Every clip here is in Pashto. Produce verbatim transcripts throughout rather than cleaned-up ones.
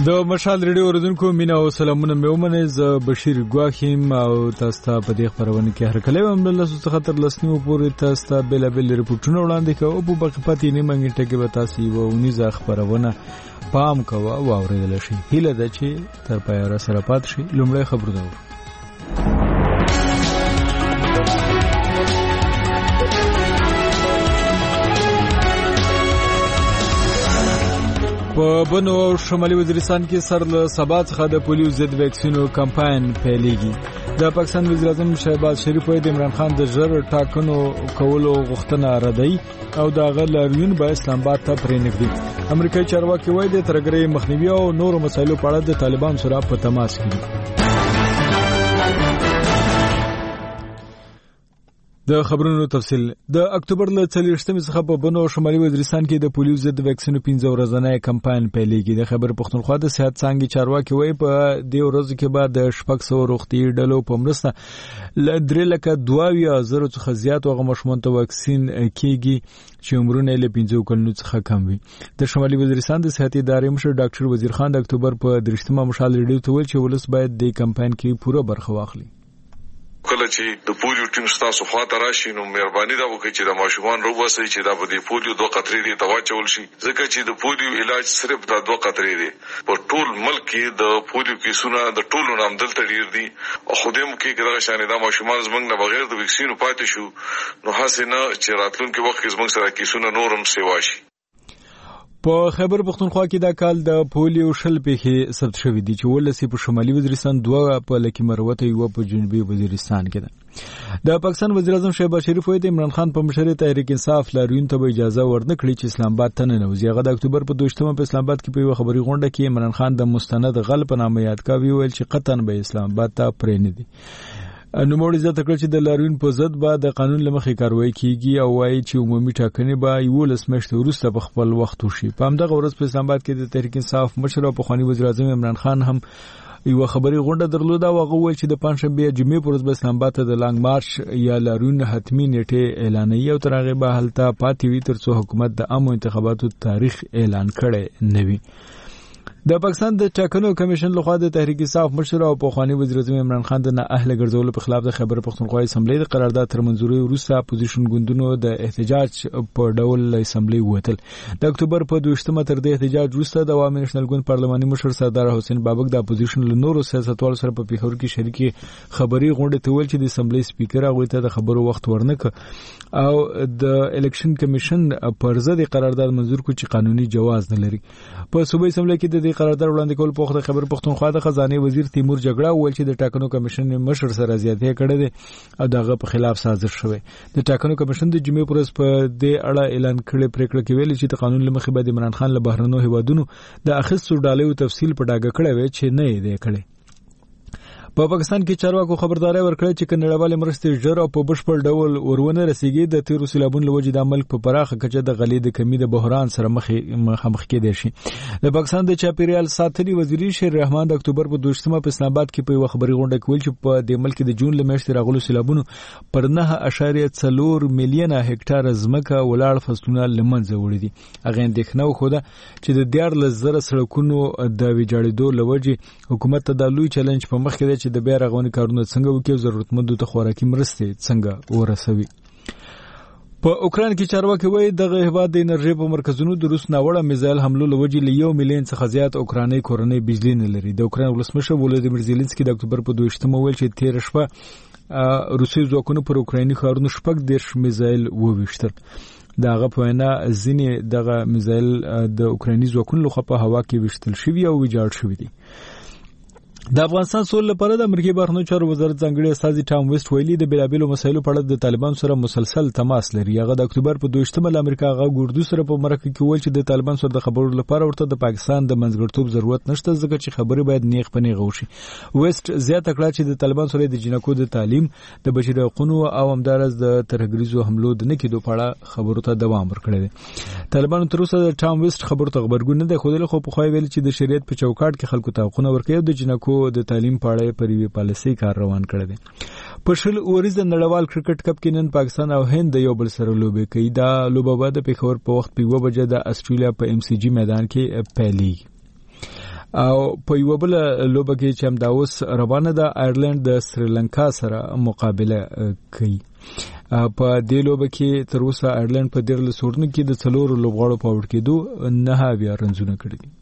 د مشال ریډیو اوریدونکو مینا او سلامونه مې ومنه. زه بشیر ګواخیم او تاسو ته په دې خبرونه کې هر کله هم له لاسو څخه تر لسنیو پورې تاسو ته بل بل ریپورتونه وړاندې کوو. په باقي پاتې نیمه غنټه کې به تاسو یو ونیزه خبرونه پام کوو او اوریدل شي. هیله ده چې تر پایه را سره پات شي. لومړی خبر ده. په بنو او شمالي وزیرستان کې سر له سبا څخه د پولیو ضد ویکسینو کمپاین پیلېږي. د پاکستان وزیر اعظم شهباز شریف د عمران خان د ژر ټاکنو کولو غوښتنه ردی او د غلریون به اسلام آباد ته پرېنږدي. امریکایي چارواکي وایي د ترګرۍ مخنیوي او نورو مسایلو په اړه د طالبان سره په تماس کې دي. د خبرونو تفصیل. د اکتوبر له څلوېښتمې څخه په بنو او شمالي وزیرستان کې د پولیو ضد ویکسینو پنځه ورځنی کمپاین پیلېږي. د خیبر پښتونخوا د صحت څانګې چارواکي وایي په دې ورځو کې به د شپږ سوه روغتیایي ډلو په مرسته له درې لکه دوه اویا زرو څخه زیات هغه ماشومانو ته واکسین کېږي چې عمرونه یې له پنځو کلونو څخه کم وي. د شمالي وزیرستان د صحت ادارې مشر ډاکټر وزیر خان د اکتوبر په درېشتمه مشال ریډیو ته وویل چې ولس باید د کمپاین کې پوره برخه واخلي. کله چې د پولیو ټیم ستاسو خواته راشي نو مهرباني دا وکړئ چې د ماشومان روباسي چې دا په دې پولیو دوه قطرې دي تواچول شي، ځکه چې د پولیو علاج صرف دا دوه قطرې دي. په ټول ملک کې د پولیو کیسونه د ټولو نام دلته ډیر دي او خو دې مو کې کړه شانې دا ماشومان زمنګ نه بغیر د ویکسینو پاتې شو نو حسنه چې راتلونکي وخت کې زمنګ سره کیسونه نورم سیوا شي. په خیبر پښتونخوا کې دا کال د پولیو شل پیښې ثبت شوې دي چې ولسی په شمالي وزیرستان دوه په لکه مروته یو په جنوبي وزیرستان کې ده. د پاکستان وزیر اعظم شهباز شریف وایي د عمران خان په مشرۍ تحریک انصاف لاریون ته اجازه ورنکړي چې اسلام آباد ته ننوځي. هغه د اکتوبر په دوشتمه په اسلام آباد کې په یو خبري غونډه کې عمران خان د مستند غل په نامه یاد کاوه ویل چې قطعاً به اسلام آباد ته پرې نه دي. نو موږ زیاته کړ چې د لاریون په ضد به د قانون لمخې کاروایی کیږي او وايي چې عمومي ټاکنې به یولس میاشتې وروسته په خپل وخت وشي. په همدغه ورځ په اسلام آباد کې د تحریک انصاف مشر او پخوانی وزیر اعظم عمران خان هم یو خبري غونډه درلوده او هغه وویل چې د پنځشنبه جمعې پر ورځ به اسلام آباد ته د لانګ مارچ یا لاریون حتمی نیټه اعلانوي او تر هغه به هلته پاتې وي ترڅو حکومت د عامو انتخاباتو تاریخ اعلان کړي نه وي. د پاکستان د ټاکنو کمیشن لخوا د تحریک انصاف مشر او پخوانی وزیر اعظم عمران خان د نه اهل ګرځولو په خلاف د خیبر پښتونخوا اسمبلی د قرارداد تر منځوري وروسته اپوزیشن ګوندونو د احتجاج په ډول اسمبلی ووتل. د اکتوبر په دوشتمه تر د احتجاج وروسته د عوامي نېشنل ګوند پارلماني مشر سردار حسین بابک د اپوزیشن له نورو سیاستوالو سره په پیښور کې شریکي خبري غونډه ته ویل چې د اسمبلی سپیکر هغه ته د خبرو وخت ورنک او د الیکشن کمیشن پر ضد قرارداد منزور کو چې قانوني جواز نه لري. په صوبایي اسمبلی کې د قرارداد وړاندې کول په وخت خبر پښتونخوا د خزانه وزیر تیمور جګړه ویل چې د ټاکنو کمیشن مشر سره زیاتې کړې ده او دغه په خلاف سازش شوه. د ټاکنو کمیشن د جمعې پر ورځ په دې اړه اعلان کړی پریکړه کې ویل چې د قانون لمخې به د عمران خان له بهرنیو هیوادونو د اخیستو ډالۍ تفصیل په ډاګه کړی وي چې نه یې دی کړی. په پاکستان کې چارواکو خبرداري ورکړه چې کنړوالې مرستې ژر او په بشپړ ډول ورونه رسیږي. د تیرو سیلابونو لوجې د ملک په پراخه کچه د غلې د کمی د بحران سره مخ مخ کېدې شي. د پاکستان د چاپیریال ساتنې وزیر شیر رحمان د اکتوبر په دوشتمه په اسلام آباد کې په یو خبري غونډه کې ویل چې په د ملک د جون لمشت راغلو سیلابونو پر نه اشاریه څلور میلیونه هکټار ځمکه ولاړ فصلونه لمنځه وړي دي. هغه اندېښنه وخوده چې د دیارلس زره سړکونو د ویجاړېدو لوجې حکومت ته د لوی چیلنج په مخ کې دی چې د بیا رغونې کارونه څنګه وکړي او ضرورتمندو ته خوراکي مرستې څنګه ورسوي. په اوکران کې چارواکي وایي دغه هیواد د انرژي په مرکزونو د روس ناوړه میزایل حملو لوجې له یو میلیون څخه زیات اوکراني کورنۍ بجلی نه لري. د اوکران ولسمشر ولادیمیر زيلنسکي د اکتوبر په دوشتمه ویل چې تیر شپه روسي ځواکونو پر اوکرایني ښارونو شپږ دېرش میزایل وویشتل. دغه په وینا ځینې دغه میزایل د اوکرایني ځواکونو لخوا په هوا کې ویشتل شوي او ویجاړ شوي دي. د افغانستان سول لپاره د امریکای بهرنیو چارو وزارت ځانګړي استازي ټام ویسټ ویلي د بیلابېلو مسایلو په اړه د طالبان سره مسلسل تماس لري. هغه د اکتوبر په دوشتمه ل امریکا غا ګوردو سره په مرکه کې ویل چې د طالبان سره د خبرو لپاره ورته د پاکستان د منځګړتوب ضرورت نشته ځکه چې خبرې باید نیغ په نیغه وشي. ویسټ زیاته کړه چې د طالبان سره د جنکو د تعلیم د بشري حقوقو او همدارس د ترهګریزو حملو د نکیدو په اړه خبرو ته دوام ورکړی دی. طالبان تر اوسه د ټام ویسټ خبرو ته خبرګون نه دی خو د خو په خوای ویل چې د شریعت په چوکاټ کې خلکو ته حقوق ورکوي او د جنکو د تعلیم په پر وی پالیسي کار روان کړی دی. په شل اوریز نړیوال کرکټ کپ کې نن پاکستان او هند یو بل سره لوبي کوي. دا لوبه به د پیښور په وخت په یو بجې د استرالیا په ام سی جی میدان کې پیلېږي. او په یو بل لوبه کې چې هم دا اوس روانه ده آیرلند د سریلانکا سره مقابله کوي. په دې لوبه کې تر اوسه آیرلند په ډېر لسورن کې د څلورو لوبغاړو په وړ کېدو نه بیا رنځونه کړي دي.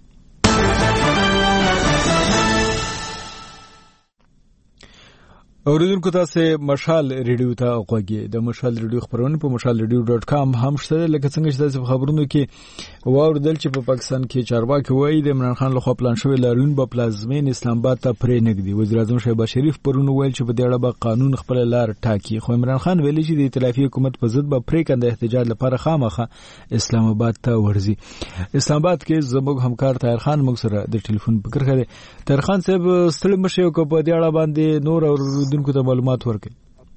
اوریدونکو تاسو مشال ریډیو ته غوږی د مشال ریډیو خبرونه په مشال ریډیو ډاټ کام هم شته. لکه څنګه چې تاسو خبرونه کې واوریدل چې په پاکستان کې چارواکي وایي د عمران خان لخوا پلان شوی لاریون په پلازمین اسلام آباد ته پرې نګدي. وزیر اعظم شهباز شریف پرونه ویل چې په دې اړه به قانون خپل لار ټاکي، خو عمران خان ویلي چې د ائتلافي حکومت په ضد به پرې کنده احتجاج لپاره خامخه اسلام آباد ته ورځي. اسلام آباد کې زموږ همکار طاهر خان موږ سره د ټلیفون په کرخه دی. طاهر خان صاحب ستړي مشه کو په دې اړه باندې نور اوریدونکو ته معلومات ورکړي.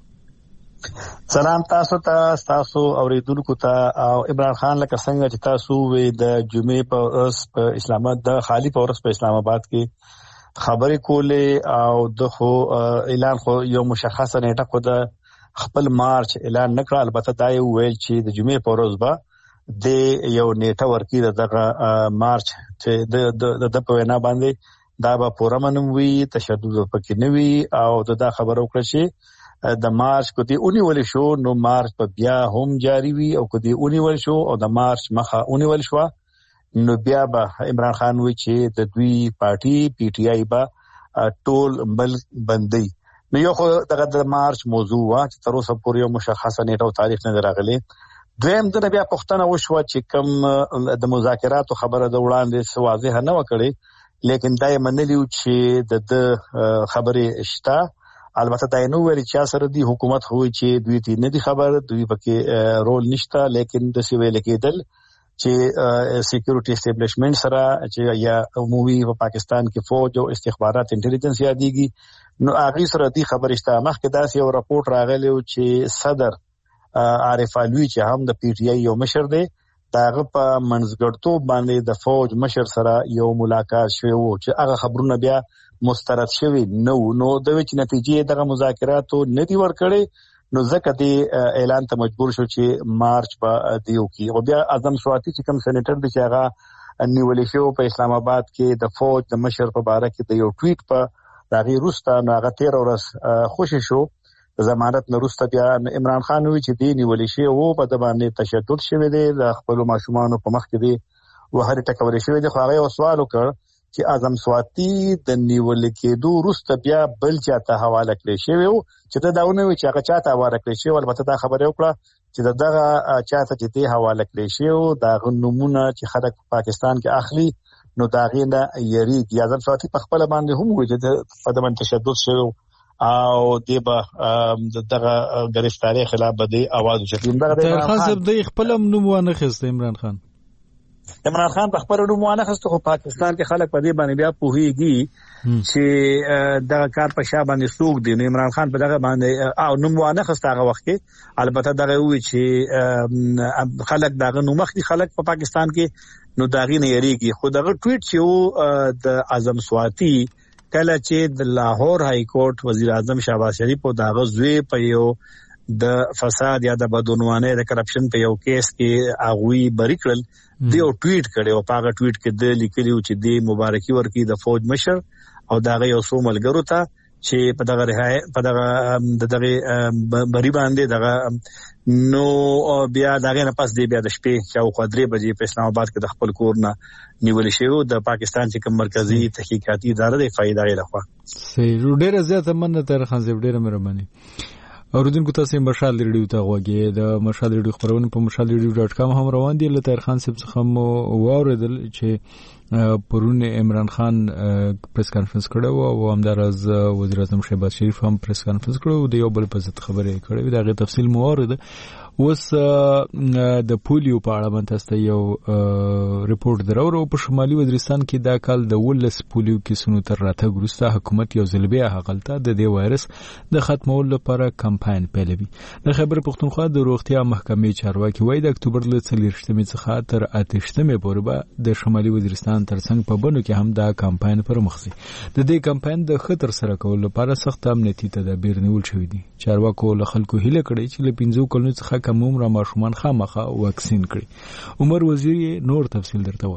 سلام تاسو ته تاسو اوریدونکو ته او عمران خان لکه څنګه چې تاسو وې د جمعې په ورځ په اسلام آباد د خالی په ورځ په اسلام آباد کې خبرې کولې او د خو اعلان خو یو مشخصه نیټه خو د خپل مارچ اعلان نکړ. البته دا یو ویل چې د جمعې په ورځ به د یو نیټه ورکې دغه مارچ چې د د په وینا باندې دا به پوره منم وي، تشدد پکې نه وي او دا خبره وکړه چې د مارچ کو دی اونیول شو نو مارچ په بیا هم جاری وي او کو دی اونیول شو او د مارچ مخه اونیول شو نو بیا به عمران خان وی چې د دوی پارټي پی ټی آی به ټول ملک بندي. نو یو خو دغه د مارچ موضوع وا چې تر اوسه پورې مشخصه نیټه او تاریخ نه راغلی. دویم د بیا پښتنه وشو چې کوم د مذاکراتو خبره د وړاندې واضح نه وکړي، لیکن دا یې منلیو چې د خبرې شته. البته دا نو ویل چې سره دی حکومت خو چې دوی ته نه دي خبر، دوی پکې رول نشته، لیکن د سی ویل کېدل چې سکیورټي اسټابلیشمنت سره چې یا عمومي په پاکستان کې فوج او استخبارات انټيليجنس یادېږي نو هغه سره دی خبرې شته. مخکې داسې یو راپورټ راغلی چې صدر عارف علوي چې هم د پی ټی آی یو مشر دی داغه په منځګړتوب باندې د فوج مشر سره یو ملاقات شوی وو چې هغه خبرونه بیا مسترد شوی نو نو د وچ نتیجې دغه مذاکراتو نه دی ورکړي نو ځکه دی اعلان ته مجبور شو چې مارچ په دیو کې. او بیا اعظم سواتی چې کوم سېنیټر دی چې هغه نیولې شو په اسلام آباد کې د فوج د مشر په باره کې د یو ټویټ په دغه روستا نو هغه تیر ورځ خوشی شو ضمانت نورسته. بیا عمران خان وی چې دی نیولې شي او په د باندې تشدد شوی دی د خپل ماشومان په مخ کې دی وهر ټکول شوی دی. خو هغه سوال وکړ چې اعظم سواتی د نیولې کېدو وروسته بیا بل چاته حواله کړی شوی او چې دا داونه وی چې هغه چاته حواله کړی شوی. البته دا خبره وکړه چې دغه چاته چې دی حواله کړی شوی او دا غنمونه چې خلک پاکستان کې اخلي نو دا غینه یریږي. اعظم سواتی په خپل باندې هم وی چې په دمن تشدد شوی او دیبا دغه ګرفتاری خلاف بده आवाज وشتیم. دغه خان صاحب د خپل نوم ونه خسته عمران خان عمران خان په خپل نوم ونه خسته خو پاکستان کې خلک په دې باندې بیا پوهیږي چې دغه کار په شابه باندې سوق دي. عمران خان په دغه باندې او نوم ونه خسته هغه وخت کې البته دغه وی چې خلک دغه نوم مخکې خلک په پاکستان کې نو داغي نه یریږي. خو دغه ټویټ چې د اعظم سواتی کله چې د لاهور های کورټ وزیر اعظم شهباز شریف او دغه زوی په یو د فساد یا د بدعنوانۍ د کرپشن په یو کیس کې اغوی بری کړل دی او ټویټ کړي او په هغه ټویټ کې د لیکلو چې دی مبارکي ورکړي د فوج مشر او دغه یو څو ملګرو ته چې په دغه رهای په دغه دغه بری باندې دغه نو بیا دغه نه پس دی بیا د شپې چې او قدرې بجې په اسلام آباد کې د خپل کور نه نیول شو د پاکستان چې کوم مرکزی تحقیقاتي اداره د فائدې لخوا. صحیح ډیره زیاته مننه تر خان زیب ډیره مهرباني. اوریدونکو تاسو مشال ریډیو ته غوږی د مشال ریډیو خبرونه په مشال ریډیو ډاټ کام هم روان دي. لته خان صاحب څخه مو واوریدل چې پرونه عمران خان پریس کانفرنس کړو او همدارز وزیر اعظم شهباز شریف هم پریس کانفرنس کړو د یو بل په ضد خبرې کړې. دغه تفصیل مو واورید. اوس د پولیو په اړه باندې تاسو یو ریپورت درو په شمالي وزیرستان کې دا کال د ولس پولیو کیسونو تر راتګ وروسته حکومت یو ځل بیا هغلته د دې وایرس د ختمولو لپاره کمپاین پیلوي. د خیبر پښتونخوا د روغتیا محکمې چارواکي وایي د اکتوبر له څلورشتمې څخه تر اتهشتمې پورې به د شمالي وزیرستان ترڅنګ په بنو کې هم دا کمپاین پر مخ ځي. د دې کمپاین د خطر سره کولو لپاره سخت امنیتي تدابیر نیول شوي دي. چارواکو له خلکو هیله کړې چې له پنځو کلونو څخه کم عمر ماشومان خامخا واکسین کړي. عمر وزیر نور تفصیل درته وایي.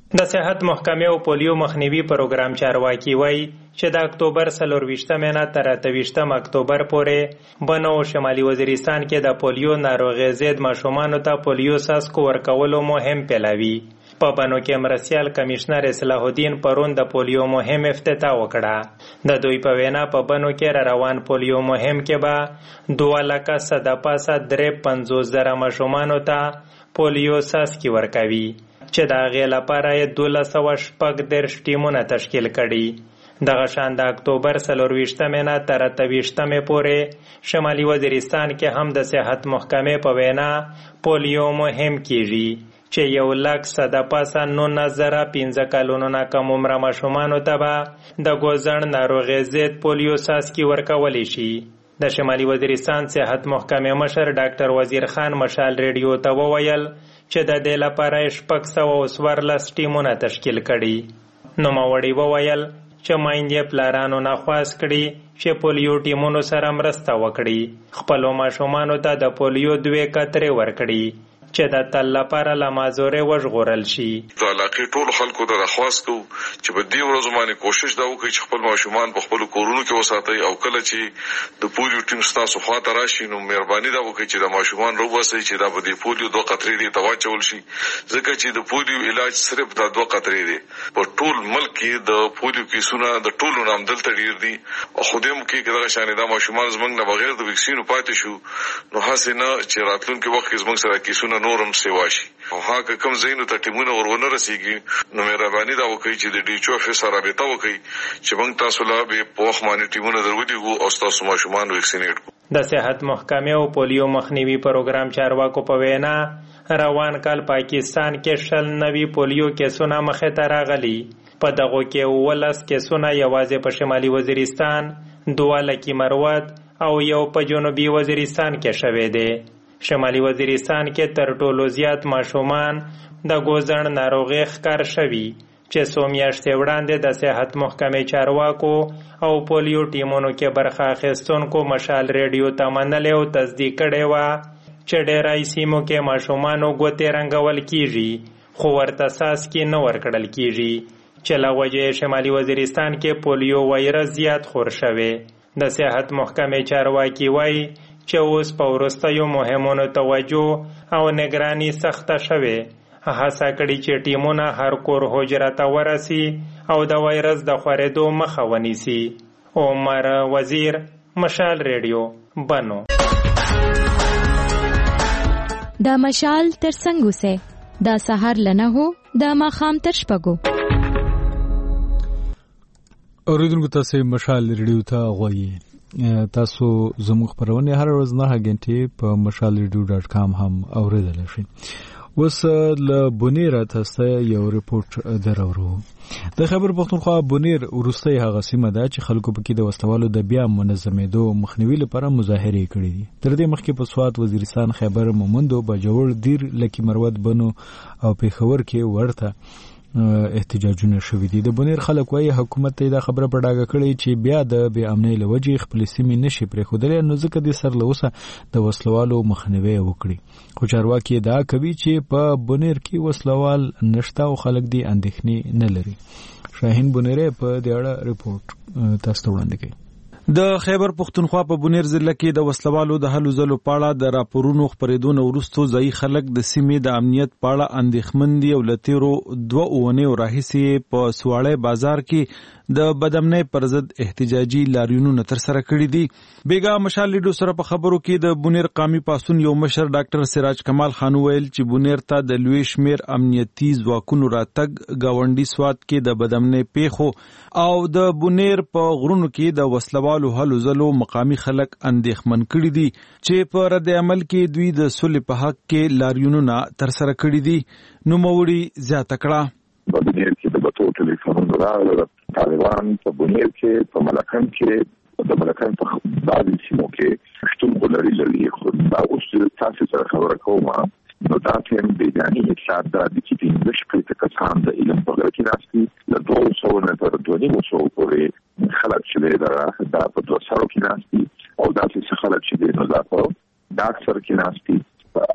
د صحت محکمې او پولیو مخنیوي پروګرام چارواکي وایي چې د اکتوبر څلورویشتمې نه تر اته ویشتم اکتوبر پورې بنو او شمالي وزیرستان کې د پولیو ناروغۍ ضد ماشومانو ته پولیو څاڅکو ورکولو مهم پیلوي. په بنو کې مرستیال کمشنر اصلاح الدین پرون د پولیو مهم افتتاح وکړه. د دوی په وینا په بنو کې را روان پولیو مهم کې به دوه لکه څه د پاسه درې پنځوس زره ماشومانو ته پولیو څاڅکي ورکوي چې د هغې لپاره یې دولس سوه شپږ دېرش ټیمونه تشکیل کړي. دغه شان د اکتوبر څلورویشتمې نه تر اته ویشتمې پورې شمالي وزیرستان کې هم د صحت محکمې په وینا پولیو مهم کیږي چې یو لک څه د پاسه نولس زره پنځه کلونو نه کم عمره ماشومانو ته به د ګوزڼ ناروغۍ ضد پولیو څاڅکي ورکولی شي. د شمالي وزیرستان صحت محکمې مشر ډاکټر وزیر خان مشال ریډیو ته وویل چې د دې لپاره یې شپږ سوه او څوارلس ټیمونه تشکیل کړي. نوموړي وویل چې میندې پلارانو نه خواست کړي چې پولیو ټیمونو سره مرسته وکړي، خپلو ماشومانو ته د پولیو دوې کترې ورکړي چې د تل لپاره له مازورې وژغورل شي. د علاقې ټولو خلکو ته درخواست کوو چې په دې ورځو باندې کوشش دا وکړي چې خپل ماشومان په خپلو کورونو کې وساتئ، او کله چې د پولیو ټیم ستاسو خواته راشي نو مهرباني دا وکړئ چې د ماشومان راوباسئ چې دا به د پولیو دوه قطرې دې ته واچول شي، ځکه چې د پولیو علاج صرف دا دوه قطرې دی. په ټول ملک کې د پولیو کیسونه د ټولو نه همدلته ډېر دي، او خو دې ملک کې دغه شانې دا ماشومان زموږ نه بغیر د ویکسینو پاتې شو نو هسې نه چې راتلونکي وخت کې زموږ سره کیسونه نورم سیوا شي، او هغه کوم ځایونو ته ټیمونه ورونه رسیږي نو مهرباني دا وکړئ چې د ډي ایچ او افس سره رابطه وکړئ چې موږ تاسو له به په وخت باندې ټیمونه درولېږو او ستاسو ماشومان ویکسینیټ کړو. د صحت محکمې او پولیو مخنیوي پروګرام چارواکو په وینا روان کال پاکستان کې شل نوي پولیو کیسونه مخې ته راغلي. په دغو کې اوولس کیسونه یوازې په شمالي وزیرستان، دوه لکي مروت او یو په جنوبي وزیرستان کې شوی دی. شمالي وزیرستان کې تر ټولو زیات ماشومان د ګوزڼ ناروغۍ ښکار شوي چې څو میاشتې وړاندې د صحت محکمې چارواکو او پولیو ټیمونو کې برخه اخیستونکو مشال ریډیو ته منلې او تصدیق کړې وه چې ډېری سیمو کې ماشومانو ګوتې رنګول کیږي خو ورته څاڅکي نه ورکړل کیږي، چې له وجې شمالي وزیرستان کې پولیو وایرس زیات خور شوی. د صحت محکمې چارواکي وایي چې اوس په وروستیو مهمونو توجه او نگرانی سخته شوې، هڅه کړي چې ټیمونه هر کور حجره ته ورسي او د وایرس د خورېدو مخه ونیسي. عمر وزیر، مشال ریډیو، بنو. دا مشال تر څنګ اوسه، دا سهار لنه هو، دا ماښام تر شپږو. اوریدونکو تاسو مشال ریډیو ته غوږی تاسو زموږ خبرونه هر ورځ نه غنټې په مشال ریډیو ډاټ کام هم اوریدل شي. اوس له بونیر تاسو یو ریپورت درورو. د خبر پښتونخوا بونیر ورستۍ هغه سیمه ده چې خلکو پکې د وسوالو د بیا منظمېدو مخنیوي لپاره مظاهرې کړې دي. تر دې مخکې په سوات، وزیرستان، خیبر، مومندو، بجوړ، دیر، لکی مروت، بنو او پیښور کې ورته احتجاجونه شوي دي. د بونیر خلک وایي حکومت ته دا خبره په ډاګه کړې چې بیا د بې امنۍ له وجې خپلې سیمې نشي پرېښودلی، نو ځکه دې سر له اوسه د وسلوالو مخنیوی وکړي. خو چارواکي ادعا کوي چې په بونیر کې وسلوال نشته او خلک دې اندېښنې نه لري. شاهین بونیری په دې اړه ریپورت تاسو ته وړاندې کوي. د خیبر پښتونخوا په بونیر ضلع کې د وسلوالو د هلو ځلو په اړه د راپورونو خپرېدو نه وروسته ځایي خلک د سیمې د امنیت په اړه اندېښمن دي او له تېرو دوه اونیو راهیسې په سواړی بازار کې د بدامنۍ پر ضد احتجاجي لاریونونه ترسره کړي دي. بیګا مشال لیډو سره په خبرو کې د بونیر قومي پاڅون یو مشر ډاکټر سراج کمال خان ویل چې بونیر ته د لوی شمیر امنیتي ځواکونو راتګ ګاونډي سوات کې د بدامنۍ پیښو او د بونیر په غرونو کې د وسلوالو هلو ځلو مقامي خلک اندېښمن کړي دي چې په رد عمل کې دوی د صلح په حق کې لاریونونه ترسره کړي دي. نوموړي زیاته کړه په بونیر کې د بتو ټلیفونونو راغله، طالبان په بونیر کې، په ملکن کې، د ملکن په بعضې سیمو کې شتون لري لري خو دا اوس تاسو سره خبره کوم نو دا ټیم بیداني اطلاعات دا دي چې پنځه شپېته کسان د علم په غره کې ناستي، له دوه سوو نه تر دوه نیمو سوو پورې خلک چې دی دا په دوه سرو کې ناستي او داسې څه خلک چې دی نو دا په ډاک سر کې ناستي، په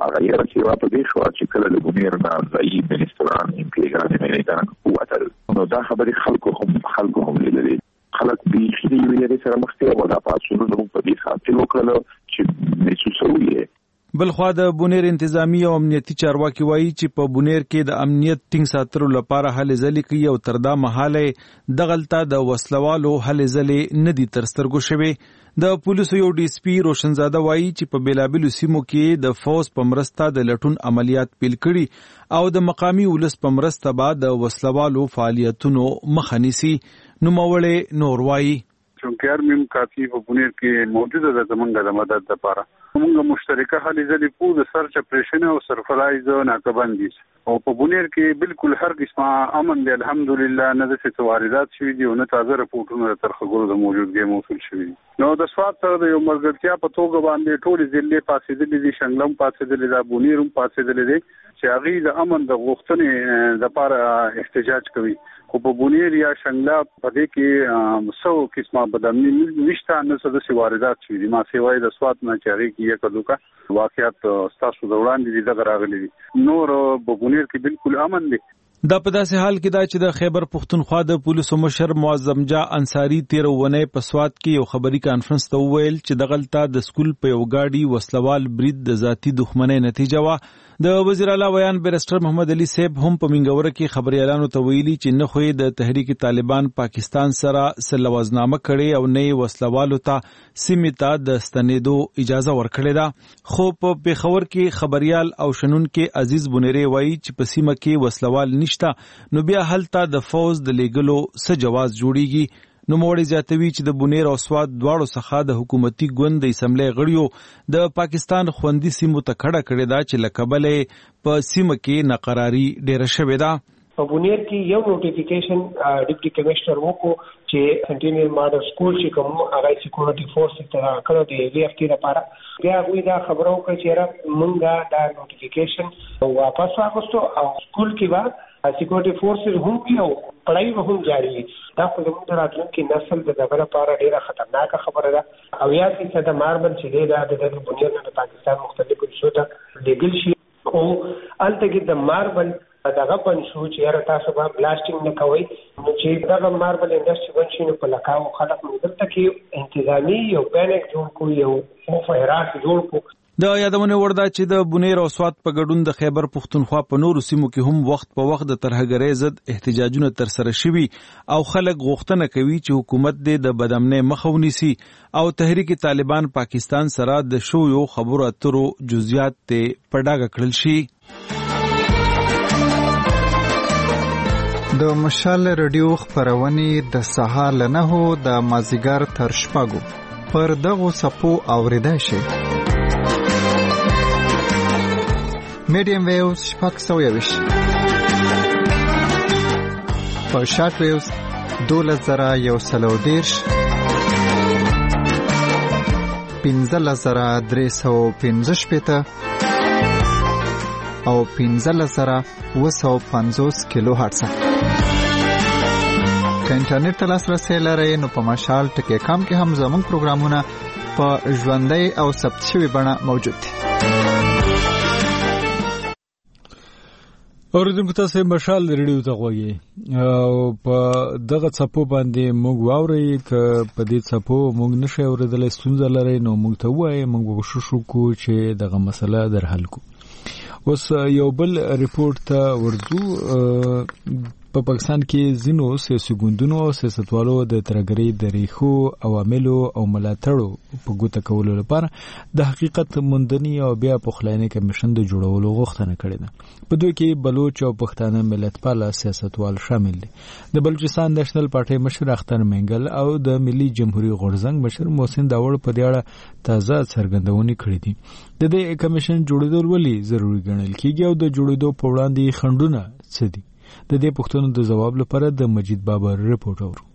هغه یې چې وا په دې شو چې کله د بونیر نه ځای منستران امپلیګان نه نه قوت نو دا خبرې خلکو هم خلکو هم لیدلې خلک به شي ویلې سره مخته ودا پاتونو نو په دې خاطر وکړل چې نسوسوي. بل خو د بونیر انتظامی او امنیتي چارواکي وایي چې په بونیر کې د امنیت ټینګ ساتلو لپاره هلې ځلې کوي او تر دا مهاله دغلطه د وسلوالو هلې ځلې نه دي تر سترګو شوي. د پولیسو یو ډي اس پي روشنزاده وایي چې په بیلابلو سیمو کې د فوز په مرسته د لټون عملیات پیل کړي او د مقامی ولس په مرسته به د وسلوالو فعالیتونو مخه نیسي. نوموړی نور وایي چونکه ارمیم کافي په بونیر کې موجوده ده زمونږ د مدد لپاره موږ مشترکه هلې ځلې په د سرچ اپریشن او سرفرایز ناکبندي او په بونیر کې بالکل هر قسمه امن دی الحمدلله نه د څه واردات شوي دي او نه تازه رپورټونه تر خبرو د موجودګي موصول شوي دي. نو د سواد سره د یو مرګرتیا په توګه باندې ټول ضلع پاسېدلې دي شنګلم پاسېدلې ده بونیرم پاسېدلې دي چې هغه د امن د غوښتنې لپاره احتجاج کوي. خو په بونیر یا شنګلا په دې کې څو قسمه بدامني نشته نه څه د واردات شوي دي. ما سیوای د سواد نه چې هغه کې یک دوکا واقعیت تاسو د وړاندې دي دغه راغلي دي نور په بونیر کې بالکل امن دي. دا په داسې حال کې دا چې د خیبر پختونخوا د پولیسو مشر معظم جا انصاری تیر ونې په سواد کې یو خبري کانفرنس ته وویل چې دغلطه د سکول په یو گاډي وسلوال برید د ذاتی دښمنۍ نتیجه وا. د وزیر اعلی ویان بیرسټر محمد علي صاحب هم په منګوره کې خبريالانو ته ویلي چې نه خو د تحریک طالبان پاکستان سره سلوازنامه کړي او نه وسلوالو ته سیمه ته د ستنېدو اجازه ورکړې ده. خو په پیښور کې خبريال او شنن کې عزیز بونری وایي چې په سیمه کې وسلوال نشته نو بیا هلته د فوز د لیګلو څه جواز جوړیږي. نو موړي زیاتوي چې د بونیر او سواد دواړو څخه د حکومتي ګوند د اسمبلی غړیو د پاکستان خوندي سیمو ته کډه کړې ده چې لکبلې په سیمه کې ناقراری ډیره شوې ده. په بونیر کې یو نوټیفیکیشن ډیپټي کمشنر وکړو چې سنټینیل ماډل سکول چې کوم هغه سکیورټي فورس ته کړو د وی اف ټي لپاره بیا غوي دا خبرو کوي چې مونږه دا نوټیفیکیشن واپس واغستو او سکول کې با سکیورټي فورسز هم یو پړای هم جاری دا خو زموږ د راتلونکي نسل د دغه لپاره ډیره خطرناکه خبره ده او یا چې د ماربل چې دی د بنیاد نه د پاکستان مختلفو حصو ته لیګل شي او الته کې د ماربل دغه بنشو چې یاره تاسو به بلاسټینګ نه کوئ نو چې دغه ماربل انډسټري بنشي نو په لکاو خلک مدرته کې انتظامی یو پینک جوړ کو یو مفاهرات جوړ کو. د یادونه وردا چې د بونیر او سواد په ګډون د خیبر پختونخوا په نورو سیمو کې هم وخت په وخت د ترهګرۍ ضد احتجاجونه تر سره شوي او خلک غوښتنه کوي چې حکومت دې د بدامنۍ مخه ونیسي او تحریک طالبان پاکستان سره د شویو خبرو اترو جزئیات ته په ډاګه کړل شي. د مشال رادیو خبرونه د سهار لنهو د مازیګر تر شپږو پر دغه سپو اوریدای شي. میډیم ویوز شپږ سوه یویش په شارټ ویوز دولس زره یو سل او دېرش پنځلس زره درې سوه پنځه شپېته او پنځلس زره اوه سوه پنځوس کیلو هرټز. که انټرنیټ ته لاسرسی لرئ نو په مشال ټکی کام کې هم زموږ پروګرامونه په ژوندۍ او ثبت شوي بڼه موجود دي. اوریدونکو تاسو مشال ریډیو ته غوږی او په دغه څپو باندې موږ واوري ک په دې څپو موږ نشو اوریدلای ستونزه لري نو موږ ته وایي موږ کوشش وکړو چې دغه مسله در حل کو. اوس یو بل ریپورت ته ورځو. په پاکستان کې ځینو سیاسي ګوندونو او سیاستوالو د ترهګرۍ د ریښو عواملو او ملاتړو په ګوته کولو لپاره د حقیقت موندنې او بیا پخلاینې کمیشن د جوړولو غوښتنه کړې ده. په دوی کې بلوچ او پښتانه ملتپاله سیاستوال شامل دي. د بلوچستان نېشنل پارټي مشر اختر منګل او د ملي جمهوریت غورزنګ مشر محسن داوړ په دې اړه تازه څرګندونې کړې دي. د دې کمیشن جوړېدل ولې ضروري ګڼل کېږي او د جوړېدو په وړاندې خنډونه څه دي؟ د دې پوښتنو د جواب لپاره د مجید بابر رپورټ اورو.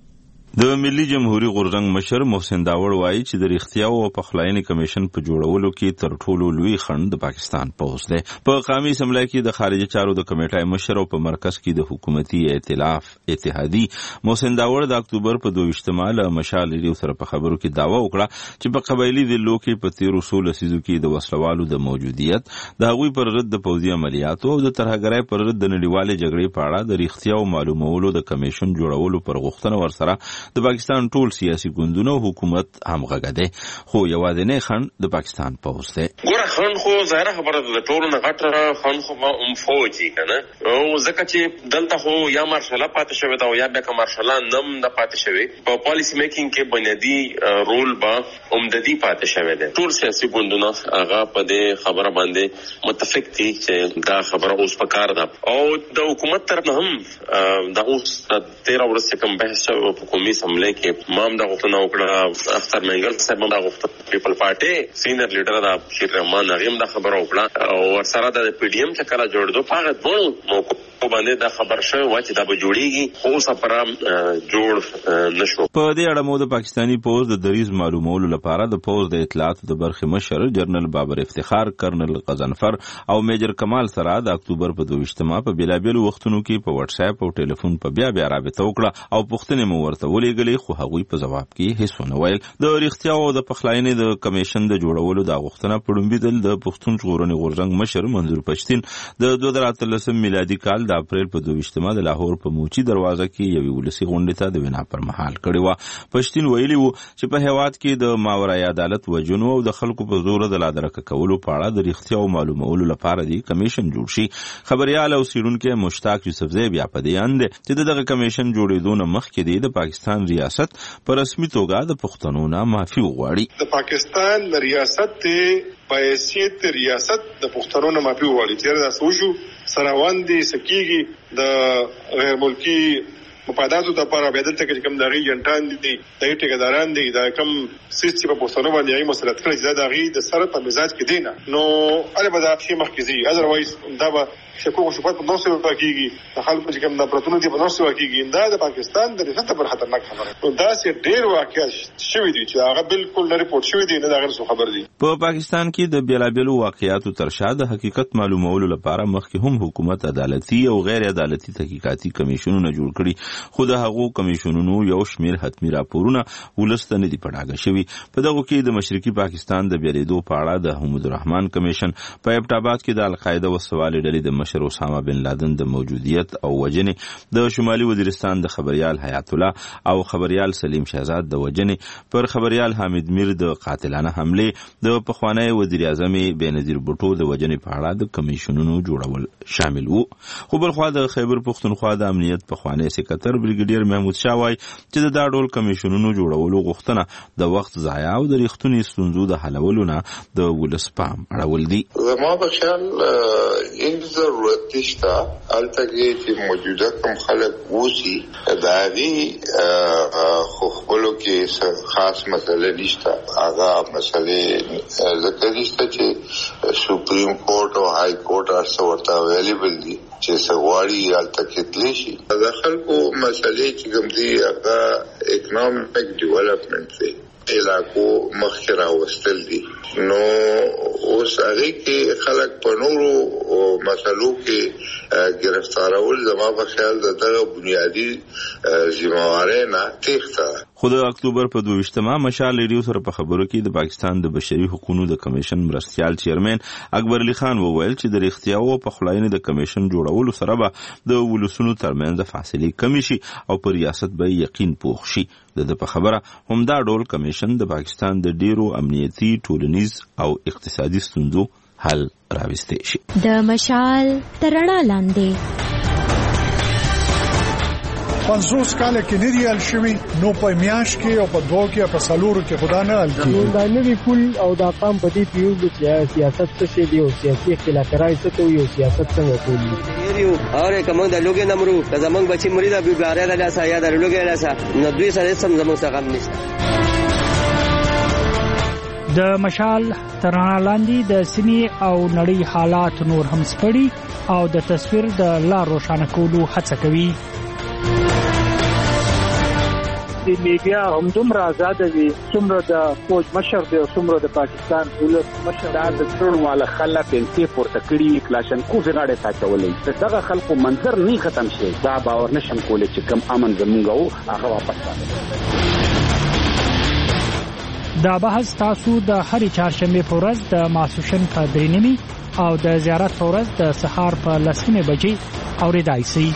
د ملي جمهوریت غورځنګ مشر محسن داوړ وایي چې د ریښتیاو او پخلاینې کمیشن په جوړولو کې تر ټولو لوی خنډ د پاکستان پوز دی. په قومي اسمبلی کې د خارجه چارو د کمیټې مشر او په مرکز کې د حکومتي ائتلاف اتحادی محسن داوړ د اکتوبر په دویشتمه له مشال ریډیو سره په خبرو کې داوا وکړه چې په قبایلی ضلعو کې په تیرو څو لسیزو کې د وسلوالو د موجودیت د هغوی پر ضد د پوځي عملیاتو او د ترهګرۍ پر ضد د نړیوالې جګړې په اړه د ریښتیاو معلومولو د کمیشن جوړولو پر غوښتنه ورسره د پاکستان ټول سیاسي ګوندونه او حکومت همغږه دی، خو یوازینی خنډ د پاکستان پوځ دی. ګوره خنډ خو ظاهره خبره ده، د ټولو نه غټ خنډ خو هم فوج یې که نه، او ځکه چې دلته خو یا مارشاله پاتې شوې ده او یا بیا که مارشاله نم نه پاتې شوې، په پالیسي میکینګ کې بنیادي رول به عمددي پاتې شوی دی. ټول سیاسي ګوندونه هغه په دې خبره باندې متفق دي چې دا خبره اوس په کار ده، او د حکومت طرف نه هم دا اوس تیره ورځ چې کوم بحث شوی په قومي اسمبلی کې ما هم دا غوښتنه وکړه، اختر منګل صاحب هم دا غوښتنه، پیپل پارټي سینیئر لیډر دا شیر رحمان هغې هم دا خبره وکړه، او ورسره د پی ډي ایم چې کله جوړېدو په هغه دواړو موقعو باندې دا خبر شوی وه چې دا به جوړېږي، خو اوسه پوره جوړ نه شو. په دې اړه مو د پاکستاني پوځ د دریځ معلومولو لپاره د پوځ د اطلاعاتو د برخې مشر جنرال بابر افتخار، کرنل غضنفر او میجر کمال سره د اکتوبر په دویشتمه په بېلابېلو وختونو کې په واټس اپ او ټلیفون په بیا بیا رابطه وکړه او پوښتنې مو ورته ولېږلې، خو هغوی په ځواب کې هیڅ ونه ویل. د ریښتیاو او د پخلاینې د کمیشن د جوړولو دا غوښتنه په لومړي ځل د پښتون ژغورنې غورځنګ مشر منظور پښتین د دوه زره اتلسم میلادي کال د اپریل په دویشتمه د لاهور په موچي دروازه کې یوې ولسي غونډې ته د وینا پر مهال کړې وه. پښتین ویلي وو چې په هېواد کې د ماورای عدالت وجنو او د خلکو په زور د لادرکه کولو په اړه د ریښتیاو معلومولو لپاره دی کمیشن جوړ شي. خبریال او څېړونکی مشتاق یوسفزی بیا په دې اند دی چې د دغه کمیشن جوړېدو نه مخکې دی د پاکستان ریاست په رسمي توګه د پښتنو نه معافي وغواړي. د پاکستان ریاست ته بایسیت ریاست د پښتنو نه معافي وغواړي چې دا سوجو سراوندي سکیږي د غیر ملکی مفاداتو لپاره به دلته کې کوم دغه جنټان دي د ټیکداران دي دا کوم سیستم په پښتنو باندې یې مسلط کړی چې دا دغه د سره په مزاج کې دي نه نو اړ به دا شی مخکې زی اذروایز دا به شکوک شپات په نوسه واکېږي د خلکو چې کوم د پروتونو دي په نوسه واکېږي دا د پاکستان د ریاست پر خطرناک خبره نو دا سي ډیر واقعي شوی دي چې هغه بالکل نه ریپورت شوی دي نه دا غیر خبر دي. په پاکستان کې د بیلابېلو واقعیاتو تر شا د حقیقت معلومولو لپاره مخکې هم حکومت عدالتي او غیر عدالتي تحقیقاتي کمیشنونه جوړ کړي، خو د هغو کمیشنونو یو شمیر حتمی راپورونه ولس ته نه دي پړاګه شوي. په دغو کې د مشرقي پاکستان د بیلېدو په اړه د حمود الرحمن کمیشن، په ایبټاباد کې د القاعده وسوالې ډلې د مشر اسامه بن لادن د موجودیت او وجنې، د شمالي وزیرستان د خبریال حیات الله او خبریال سلیم شهزاد د وجنې، پر خبریال حامد میر د قاتلانه حملې، د پخوانی وزیر اعظم بېنظیر بوټو د وجنې په اړه د کمیشنونو جوړول شامل وو. خو بلخوا د خیبر پښتونخوا د امنیت پخوانی سکرټر بریګیډیر محمود شاه وایي چې د دا ډول کمیشنونو جوړولو غوښتنه د وخت ضایع او د ریښتوني ستونزو د حلولو نه د ولس پام اړول دي. زما په خیال هیڅ ضرورت نشته هلته کې چې موجوده کوم خلک اوسي د هغې خو خپلو کې خاص مسله نشته، هغه مسلې ځکه نشته چې سپریم کورټ او های کورټ هر څه ورته اویلیبل دي چې څه غواړي هلته کې تللی شي. د خلکو مسلې چې کوم دي هغه اکنامک ډیولپمنټ دی، علاقو مخکې راوستل دي، نو اوس هغې کې خلک په نورو مسلو کې ګرفتارول زما په خیال د دغه بنیادي ذمهوارۍ نه تېښته. خو د اکتوبر په دویشتمه مشال ریډیو سره په خبرو کې د پاکستان د بشري حقوقو د کمیشن مرستیال چیرمن اکبر علي خان وویل چې د ریښتیاو او پخلاینې د کمیشن جوړولو سره به د ولسونو ترمنځ فاصلې کمې شي او پر ریاست به یقین پوخ شي. د په خبره همدا ډول کمیشن د پاکستان د ډیرو امنیتي، ټولنیز او اقتصادي ستونزو حل راوستي شي. د مشال ترڼا لاندې پنځوس کاله کې نه دی حل شوی، نو په میاش کې او په دوه کې په سلورو کې خدا نه حل کیږي. دا نوی پول او دا قام په دې پیو چې سیاست څه شي دی او سیاسي اختلافات څه کوي او سیاست څنګه کوي. یو اوره کوم د لوګي نمرو د زمنګ بچی مریدا به باره د لاسه یا د لوګي لاسه نو دوی سره سم زمنګ څخه نشته. د مشال ترڼا لاندې د سیمې او نړۍ حالات نور هم سپړي او د تصویر د لار روښانه کولو هڅه کوي. د میډیا همدومره آزاد وي څومره د فوج مشر دی او څومره د پاکستان دولت مشر دا د ټول والا خلک انتی پورته کړي کلاشنکوف غاړه تاچولې دغه خلکو منظر نه ختم شي دا باور نشم کولای چې کم امن زمونږ او هغه واپس راځي. دا بحث تاسو د هرې چهارشنبه په ورځ د ماسوشن په درې نیمې او د زیارت په ورځ د سهار په لسمه بجې اوریدای شئ.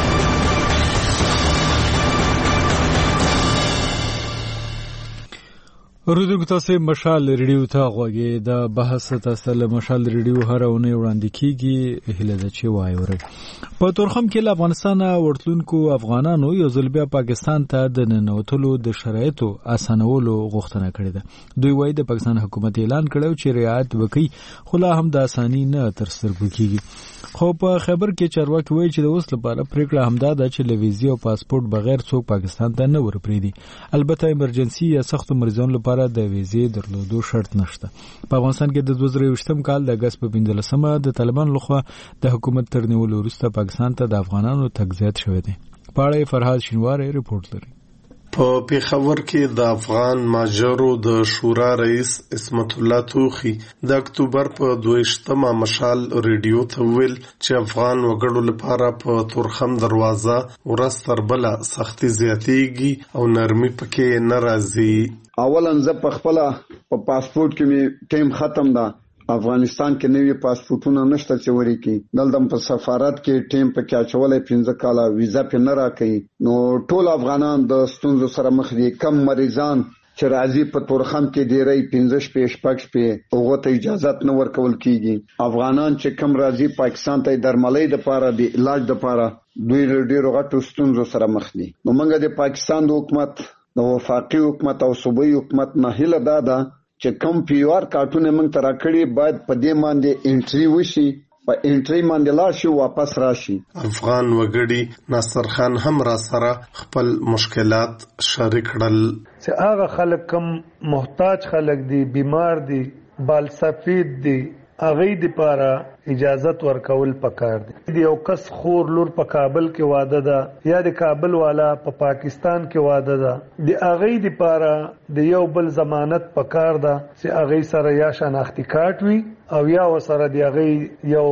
اوریدونکو تاسو مشال ریډیو ته غوږی د بحث تاسو له مشال ریډیو هر اونۍ وړاندې کیږي هله د چي وای وري په تورخم کې له افغانستان ورتلونکو افغانانو یو ځل بیا پاکستان ته د ننوتلو د شرایطو اسانولو غوښتنه کړې ده. دوی وایي د پاکستان حکومت اعلان کړو چې رعایت وکړي خو لا هم د اساني نه تر سترګو کیږي. خو په خبر کې چارواکي وایي چې د اوس لپاره پریکړه همدا ده چې له ویزې او پاسپورت بغیر څوک پاکستان ته نه ورپریدي. البته ایمرجنسي یا سخت مریضانو لپاره د ویزې درلودو شرط نشته. په افغانستان کې د دوه زره یوولسم کال د اگست په پنځلسمه د طالبان لخوا د حکومت تر نیولو وروسته پاکستان ته د افغانانو تګ زیات شوی دی. په اړه فرهاد شینواری ریپورت لري. په پیښور کې د افغان ماجرو د شورا رئیس اسمت الله توخی د اکتوبر په دویشتمه مشال ریډیو ته ویل چې افغان وګړو لپاره په تورخم دروازه ورځ تر بله سختي زیاتېږي او نرمي پکې نه راځي. اولا زه په خپله په پاسپورت کې مې ټیم ختم ده. افغانستان کې نوی پاسپورتونه نشته چې ورکی دلته په سفارت کې ټیم په کې اچولې پنځه کاله ویزا په نه راکې نو ټول افغانان د ستونزو سره مخ دي. کم مریضان چې راځي په تورخم کې ډیری پنځه شپې شپږ شپې هغه ته اجازه نه ورکول کیږي. افغانان چې کم راځي پاکستان ته درملۍ لپاره د علاج لپاره دوی ډیرو غټو ستونزو سره مخ دي. نو موږ د پاکستان د حکومت د وفاقي حکومت او صوبایي حکومت نه هیله ده چې کم پیوار کارتونه موږ ترا کړی باید په دې باندې انټری وشي په انټری باندې لاړ شي واپس راشي. افغان وګړي ناصر خان هم را سره خپل مشکلات شریک کړل. چې هغه خلک کم محتاج خلک دي بیمار دي بال سفید دي هغه د پاره اجازت ورکول پکار دي. د یو کس خور لور په کابل کې واده ده یا د کابل والا په پا پاکستان کې واده ده د هغه د پاره د یو بل ضمانت پکار ده چې هغه سره یا شناختی کارت وي او یا وسره د هغه یو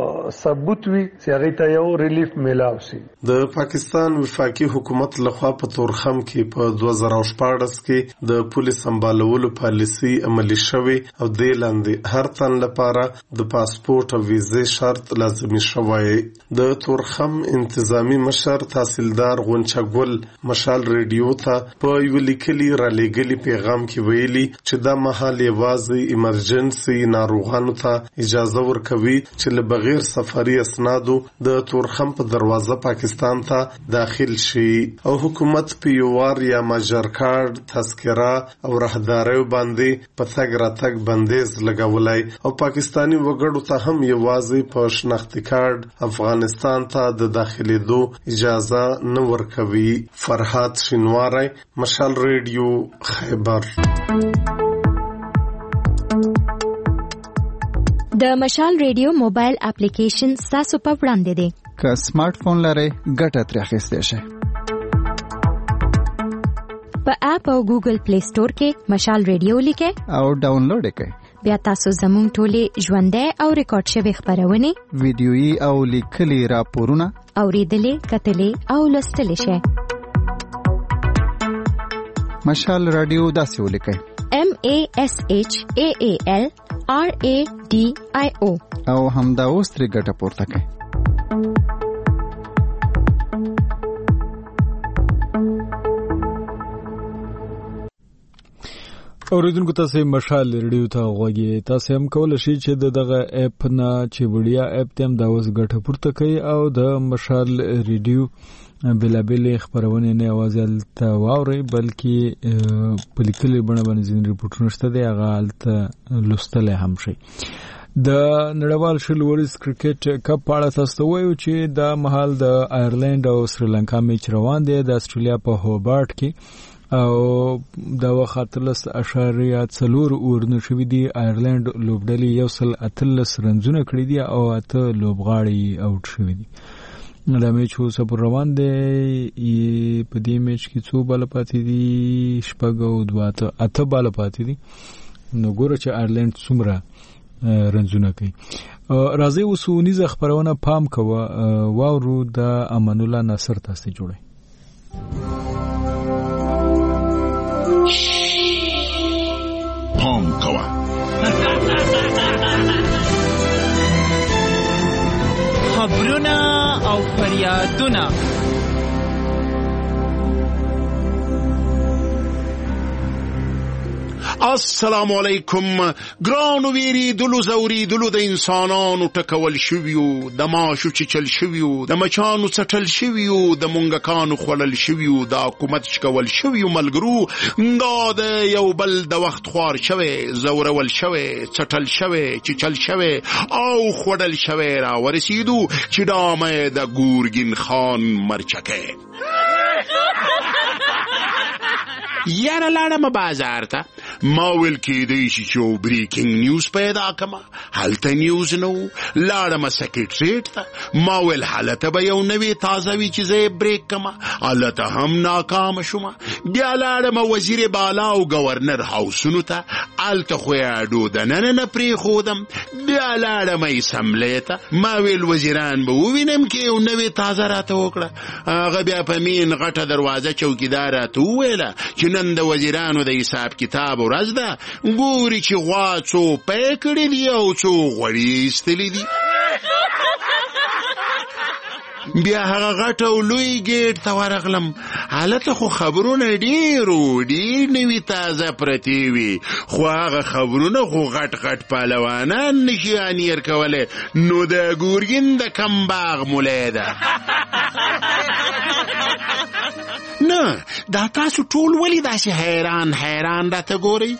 ثبوت وي چې هغه ته یو ریلیف میلاو شي. د پاکستان وفاقي حکومت لخوا په تورخم کې په دوه زره شپاړس کې د پولیس سمبالولو پالیسي عملي شوې او د لاندې هر تن لپاره د پاسپورت او ویزې شرط لازمي شوی. د تورخم انتظامی مشر تحصیلدار غونچګل مشال ریډیو ته په یو لیکلي را لېږلي پیغام کې ویلي چې دا مهال یوازې ایمرجنسي ناروغانو ته اجازه ورکوي چې له بغیر سفري اسنادو د تورخم په دروازه پاکستان ته داخل شي او حکومت په یو وار یا ماجر کارت تذکره او راهداري باندې په تګ راتګ بندیز لګولای او پاکستانی وګړو ته هم یوازې په شناختی کارت افغانستان ته د داخلېدو اجازه نه ورکوي. فرهاد شینواری مشال ریډیو خیبر. د مشال ریډیو موبایل اپلیکیشن تاسو په وړاندې دی. که سمارټ فون لرئ ګټه ترې اخیستی شئ. په اپ او ګوګل پلی سٹور کې مشال ریډیو لیکئ او ډاونلوډ یې کړئ. بیا تاسو زموږ ټولې ژوندۍ او ریکارډ شوي خبرونه ویډیويي او لیکلي راپورونه اوریدلې کتلې او لوستلې شئ. مشال رادیو داسې ولیکئ M A S H A A L R A D I O او همدا اوس ترې ګټه پورته کړئ. اوریدونکو تاسو مشال ریډیو ته غوږی تاسو هم کولای شئ چې دغه اپ نه چې وړیا اپ تم دا اوس ګټه پورته کوي او د مشال ریډیو بلابل خبرونه نه اوازل ته واوري بلکې په لیکلي بڼه باندې ځین ریپورتونه شته دی هغه الته لوستل هم شي. د نړیوال شل ورځ کرکټ کپ په اړه تاسو وایو چې د محل د آیرلند او سریلانکا میچ روان دی د استرالیا په هوبارت کې او دا وخت لس اشاریه څلور اورنه شوې دي. آیرلند لوبډلې یو سل اتلس رنزونه کړې دي او اته لوبغاړي اوټ شوې دي. دا میچ اوس پر روان دی. په دې میچ کې څو بالا پاتې دي؟ شپږ او دوه اته اته بالا پاتې دي. نو ګوره چې آیرلند څومره رنځونه کوي. راځي اوس ونیزه خبرونه پام کوه. واورو د امان الله ناصر تاسو جوړه پام کوه. خبرونه او فریادونه السلام علیکم. ګرانو ویری دلو زوري دلو د انسانانو ټکول شویو، د ماشو چچل شویو، د مچانو څټل شویو، د مونږکانو خولل شویو، د حکومت شکول شویو ملګرو. دا د یو بل د وخت خوار شوی، زورول شوی، څټل شوی، چچل شوی او خولل شوی را ورسیدو چې دامه د ګورګین خان مرچکه. یاره لاړم بازار ته، ما ویل کېدی شي چې یو بریکینګ نیوز پیدا کړم. هلته نیوز نه و. لاړم سکرټریټ ته، ما ویل هلته به یو نوی تازه وي چې زه یې بریک کړم. هلته هم ناکامه شوم. بیا لاړم وزیر بالا او ګورنر هاوسونو ته، هلته خو یې اډو دننه نه پرېښودم. بیا لاړم اسمبلۍ ته، ما ویل وزیران به ووینم کې یو نوی تازه راته وکړه. هغه بیا په مین غټه دروازه چوکیدار راته وویله چې نن د وزیرانو د حساب کتاب ورځ ده، ګوري چې غوا څو پی کړي دي او څو غوړي ایستلي دي. بیا هغه غټ او لوی ګیټ ته ورغلم. هلته خو خبرونه ډېر و، ډېر نوي تازه پرتې وي، خو هغه خبرونه خو غټ غټ پهلوانان نشي انیر کولی. نو د ګورګین د کم باغ مولی ده. نه دا تاسو ټول ولې داسې حیران حیران راته ګورئ؟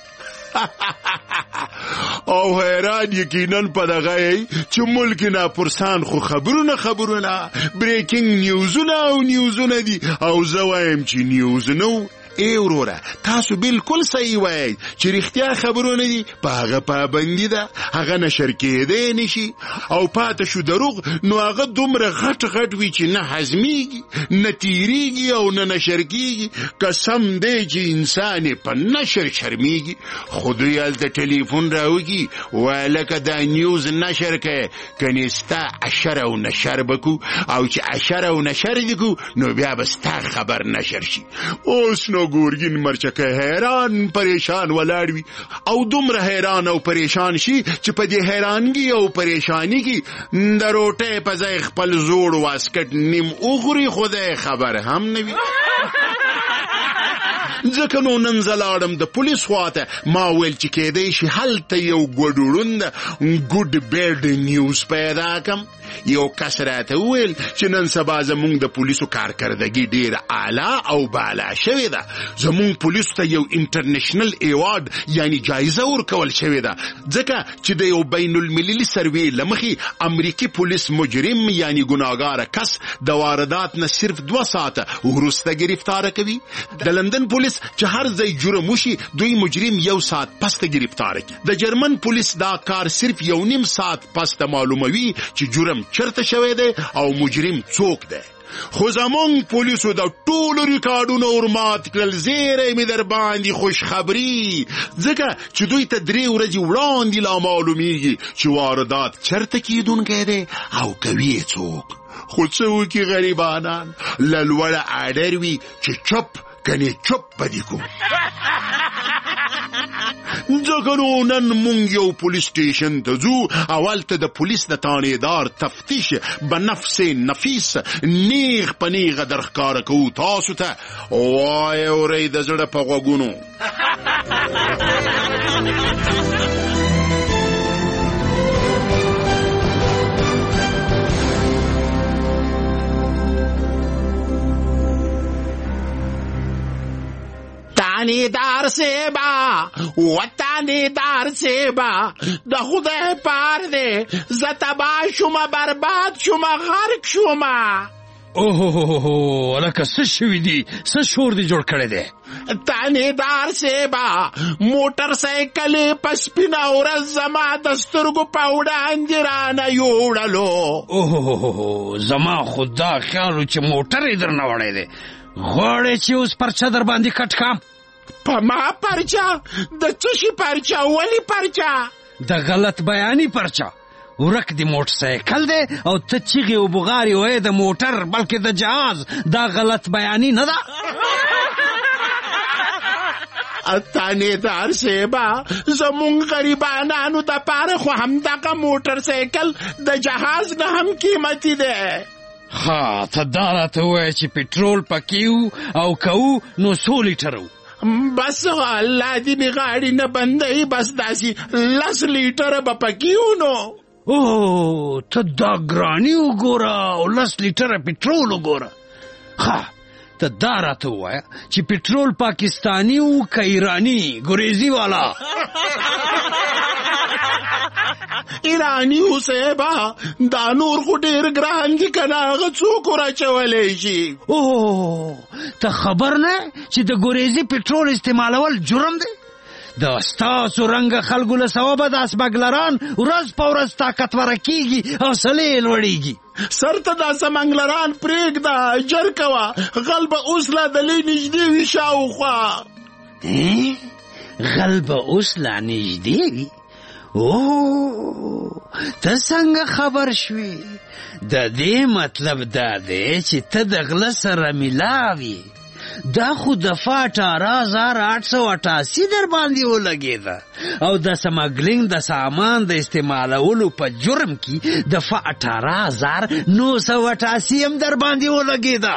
او حیران یقینا په دغه چې ملک ناپرسان خو خبرونه خبرونه بریکینګ نیوزونه او نیوزونه دي، او زه وایم چې نیوز نو. ای وروره تاسو بالکل صحیح وایئ چې رښتیا خبرونه دي، په هغه پابندي ده، هغه نشر کېدی نشي. او پاته شو دروغ، نو هغه دومره غټ غټ وي چې نه هضمیږي، نه تیریږي او نه نشر کېږي. قسم دی چې انسان یې په نشر شرمیږي. خو دوی هلته ټلیفون راوکي، والکه دا نیوز نشر که کنې ستا اشر او نشر بکو، او چې اشر او نشر دي کو نو بیا به ستا خبر نشر شي. اوس نو ګورګین مرچکه حیران پریشان ولاړ وي، او دومره حیران او پریشان شي چې په دې حیرانګي او پریشانی کې د روټۍ په ځای خپل زوړ واسکټ نیم وخوري، خدای خبر هم نه وي. ځکه نو نن زه لاړم د پولیس خواته، ما ویل چې کېدی شي هلته یو ګډوړند ګوډ بیډ نیوز پیدا کړم. یو کس راته وویل چې نن سبا زمونږ د پولیسو کارکردګي ډېره اعلی او بالا شوې ده. زمونږ پولیسو ته یو انټرنیشنل ایوارډ یعنی جایزه ورکول شوې ده، ځکه چې د یو بین المللي سروې له مخې امریکي پولیس مجرم یعنی ګناهګاره کس د واردات نه صرف دوه ساعته وروسته گرفتاره کوي. د لندن پولیس چې هر ځای جرم وشي دوی مجرم یو ساعت پسته گرفتاره کوي. د جرمن پولیس دا کار صرف یو نیم ساعت پسته معلوموي چې جرم چرته شوی دی او مجرم څوک دی. خو زمونږ پولیسو د ټولو ریکارډونو ورمات کړل. زیری مې در باندې خوشخبري، ځکه چې دوی ته درې ورځې وړاندې لا معلومیږي چې واردات چرته کیدونکی دی او کوي څوک. خو څه وکړي غریبانان، له لوړه اډر وي چې چپ کنې چپ بدي کو. ځکه نو نن مونږ یو پولیس سټیشن ته ځو، اولته د پولیس د تانیدار تفتیش به نفس نفیس نیغ په نیغه در ښکاره کوو تاسو ته. وای اورئ د زړه په غوږونو. تانیدار سیبا و تانیدار سیبا د خدای پار دی، زه تباه شومه، برباد شومه، غرق شومه. اوه لکه څه شوي دي؟ څه شور دی جوړ کړی دی؟ تانیدار صاحبه موټر سایکل په سپینه ورځ زما د سترګو په وړاندې رانه یوړلو. اوه زما خو دا خیال و چې موټر یې درنه وړی دی. غواړې چې اوس پرچه در باندې کټ کړم؟ په ما پرچه؟ د څه شي پرچه؟ ولې پرچه؟ د غلط بیاني پرچه. ورک دی موټر سایکل دی او ته چیغې او بغارې وایې د موټر بلکې د جهاز. دا غلط بیاني نه ده؟ تانیدار صاحبه زمونږ غریبانانو د پاره خو همدغه موټر سایکل د جهاز نه هم قیمتي دی. ها ته دا راته ووایه چې پټرول پکې او کوو نو څو لیټره و؟ بس الله دې مې غاړې نه بندوي، بس داسې لس لیټره به پکې و. نو اوه ته دا ګراني وګوره او لس لیټره پټرول وګوره. ها ته دا راته ووایه چې پټرول پاکستاني و که ایراني ګریزي والا؟ ایرانی و صاحبه، دا نور خو ډېر ګران دي که نه، هغه څوک راچولی شي؟ اوه ته خبر نه چې د ګریزي پټرول استعمالول جرم دی؟ د ستاسو رنګه خلکو له سببه دا سمګلران ورځ په ورځ طاقتوره کېږي، حوصلې یې لوړېږي. سر ته دا سمنګلران پرېږده، ژر کوه، غل به اوس لا دلې نږدې وي شاوخوا. غل به اوس لا نږدې وي؟ اوه ته څنګه خبر شوې؟ د دې مطلب دا دی چې ته د غله سره ملاوي. دا خو دفعه اٹھارہ ہزار آٹھ سو اٹھاسی در باندې ولګېده او د سمګلینګ د سامان د استعمالولو په جرم کې دفعه اٹھارہ ہزار نو سو اٹھاسی هم در باندې ولګېده.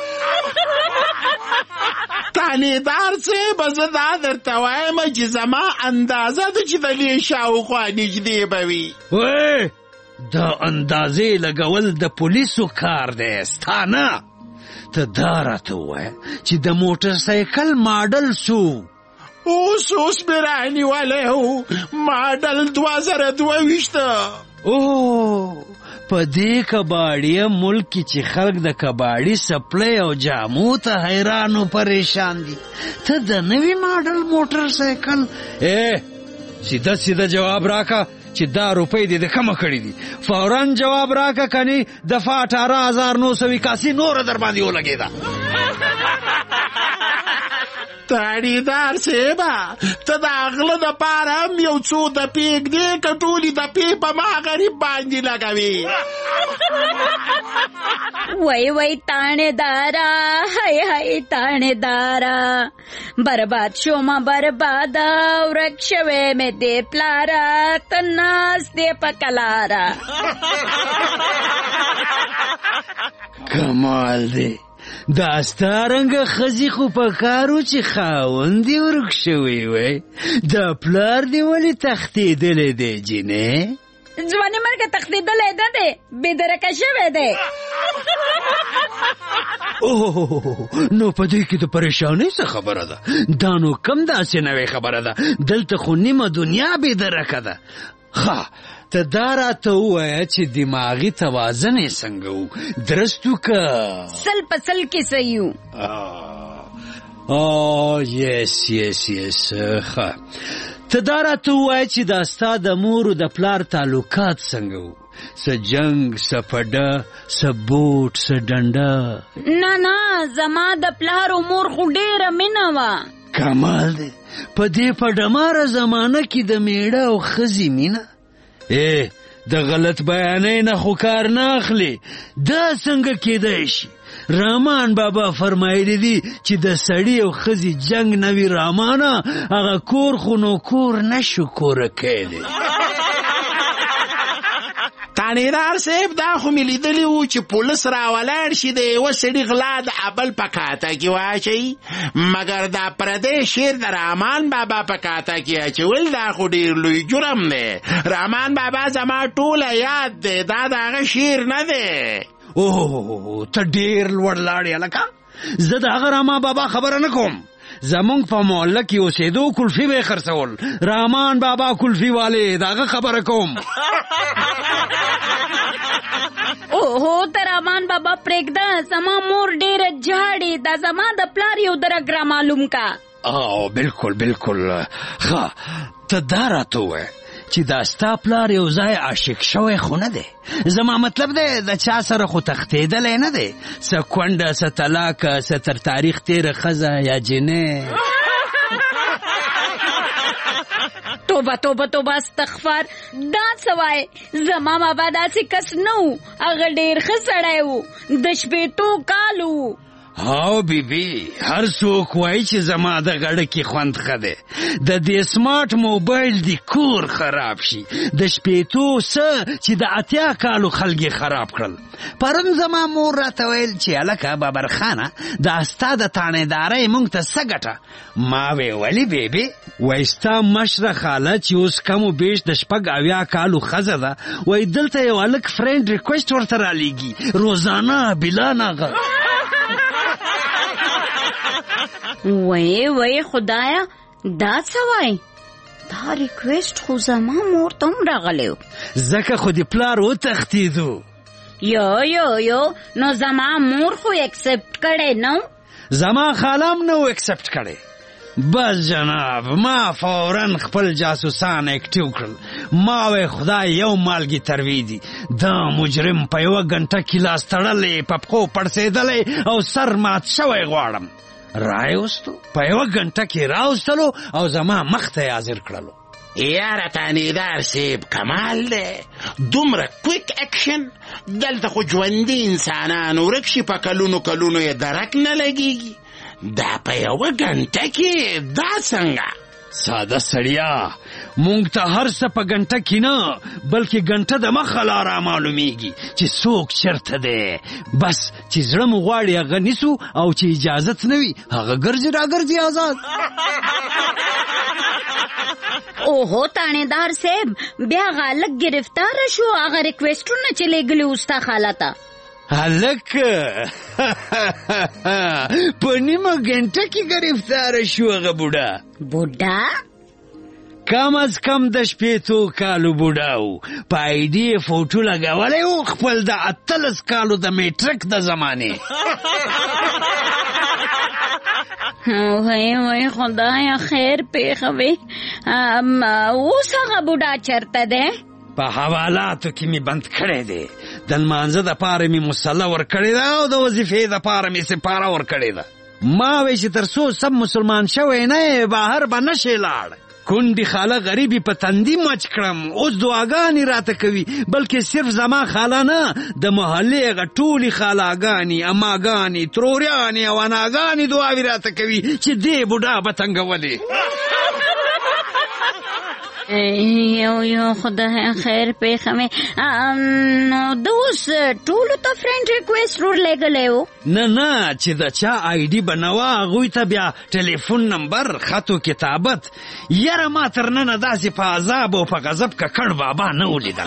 تانیدار صاحب زه دا درته وایم چې زما اندازه ده چې د دې شاوخوا نږدې به وي. وی دا اندازې لګول د پولیسو کار دی، ستا نه. ته دا راته ووایه چې د موټر سایکل ماډل څو؟ اوس اوس مې رانیولی و، ماډل دوه زره دوه ویشته. اوه په دې کباړیه ملک کې چې خلک د کباړي سپلۍ او جامو ته حیران و پریشان دي، ته د نوي ماډل موټر سایکل؟ ای سیده سیده جواب راکه چې دا روپۍ دې د کمه کړي دي. فوراً جواب راکه کني دفعه اٹھارہ ہزار نو سو اکاسی نور در باندې ولګېده. تانیدار صاحبه ته د غله دپاره هم یو څو دپې ږدې که ټولې دپې په ما غریب باندې لګوي؟ وای وای تانیدارا، هی هی تانیدارا، برباد شوما برباده، ورک شوی مې دې پلاره، ته ناست دې په کلاره. کمال دی، دا ستارنګه ښځې خو په کارو چې خاوند دې ورک شوی وی، دا پلار دې ولې تښتېدلی دی جینۍ؟ ځواني مرګه تښتېدلی نه دی، بېدرکه شوی دی. اوه نو په دې کې د پریشانۍ څه خبره ده؟ دا نو کم داسې نوې خبره ده، دلته خو نیمه دنیا بېدرکه ده. ښه ته دا راته ووایه چې دماغي توازن یې څنګه و؟ درست و که سل په سل کې صحیح و؟ آه یس یس یس. ښه ته دا راته ووایه چې دا ستا د مور او د پلار تعلقات څنګه و؟ څه جنګ، څه پډه، څه بوټ، څه ډنډه؟ نه نه زما د پلار او مور خو ډېره مینه وه. کمال دی، په دې پډماره زمانه کې د میړه او ښځې مینه؟ ای د غلط بیانۍ نه خو کار نه اخلي. دا څنګه کېدای شي؟ رحمان بابا فرمایلی دي چې د سړي او ښځې جنګ نه وي رحمانه، هغه کور خو نو کور نشو کوره کیدی. تانیدار صاحب دا خو مې لیدلي وو چې پولیس راولاړ شي د یوه سړي غلا د ابل په کاته کې واچوي، مګر دا پردی شیر د رحمان بابا په کاته کې اچول دا خو ډېر لوی جرم دی. رحمان بابا زما ټوله یاد دی، دا د هغه شیر نه دی. اوه ته ډېر لوړ لاړې هلکه، زه د هغه رحمان بابا خبره نه کوم. زمونږ په محله کې اوسېدو کلفي به یې خرڅول، رحمان بابا کلفي والې د هغه خبره کوم. اوهو ته رحمان بابا پرېږده، زما مور ډېره جاړي، دا زما د پلار یو درګ را معلوم کا. او بالکل بالکل ښه، ته دا راته ووایه چې دا ستا پلار یو ځای عاشق شوی خو نه دی؟ زما مطلب دی د چا سره خو تښتېدلی نه دی، څه کونډه، څه طلاقه، څه تر تاریخ تېره ښځه یا جنۍ. توبه توبه توبه استغفار، دا څه وایې؟ زما بابا داسې کس نه و، هغه ډېر ښه سړی و، د شپېتو کالو و. هاو بیبي، هر څوک وایي چې زما د غړکې خوند ښه دی، د دې سمارټ موبایل دی کور خراب شي، د شپېتو څه چې د اتیا کالو خلک یې خراب کړل. پرون زما مور راته ویل چې هلکه ببرخانه دا ستا د تاڼېدارۍ موږ ته څه ګټه؟ ما وی ولې بیبي؟ وایي ستا مشره خاله چې اوس کم و بیش د شپږ اویا کالو ښځه ده، وایي دلته یو هلک فرینډ ریکویسټ ورته رالیږي روزانه بلا ناغه. وای وای خدایا، دا څه وای؟ دا ریکویسټ خو زما مور ته هم راغلی و. ځکه خو د پلار وتښتېدو. یو یو یو نو زما مور خو اکسپټ کړی نه؟ زما خاله هم نه و اکسپټ کړی. بس جناب، ما فوراً خپل جاسوسان اکټیو کړل. ما وی خدای یو مالګي تروی دي، دا مجرم په یوه ګنټه کې لاس تړلی، په پښو پړسېدلی او سر مات شوی غواړم. راوستو په یوه ګنټه کې راوستلو او زما مخ ته یې حاضر کړلو. یاره تانیدار صاحب کمال دی، دومره کویک اکشن. دلته خو ژوندي انسانان ورک شي، په کلونو کلونو یې درک نه لګېږي. دا په یوه ګنټه کې دا څنګه؟ ساده سړیا، مونږ ته هر څه په ګنټه کې نه بلکې ګنټه د مخه لاره معلومیږي چې څوک چېرته دی. بس چې زړه مو غواړي هغه نیسو، او چې اجازت نه وي هغه ګرځي راګرځي آزاد. اوهو تاڼېدار صاحب، بیا هغه هلک ګرفتاره شو، هغه ریکویسټونه چې لېږلي و ستا خاله ته؟ هلک په نیمه ګنټه کې ګرفتاره شو. هغه بوډا بوډا کم از کم د شپېتو کالو بوډا و، په آی ډي یې فوټو لګولی و، خپل د اتلس کالو د میټرک د زمانې. وای وای خدایا خیر پېښوي. اوس هغه بوډا چېرته دی؟ په حوالاتو کې می بند کړی دی. د لمانځه دپاره مې مسله ورکړې ده او د وظیفې دپاره مې سپاره ورکړې ده. ما وی چې تر څو سب مسلمان شوی نه یې بهر به نشې لاړ. کونډې خاله غریبي په تندي مچ کړم، اوس دعاګانې راته کوي، بلکې صرف زما خاله نه، د محلې هغه ټولې خالاګانې، اماګانې، تروریانې او اناګانې دعاوې راته کوي چې دې بوډا به تنګولې. یو یو خدای خیر پېښوي. نو د اوس ټولو ته فرینډ ریکویسټ ورلېږلی و؟ نه نه، چې د چا آی ډي به نه وه هغوی ته بیا ټلیفون نمبر، خط و کتابت. یاره ما تر ننه داسې په عذاب او په غضب ککړ بابا نه ولیدل.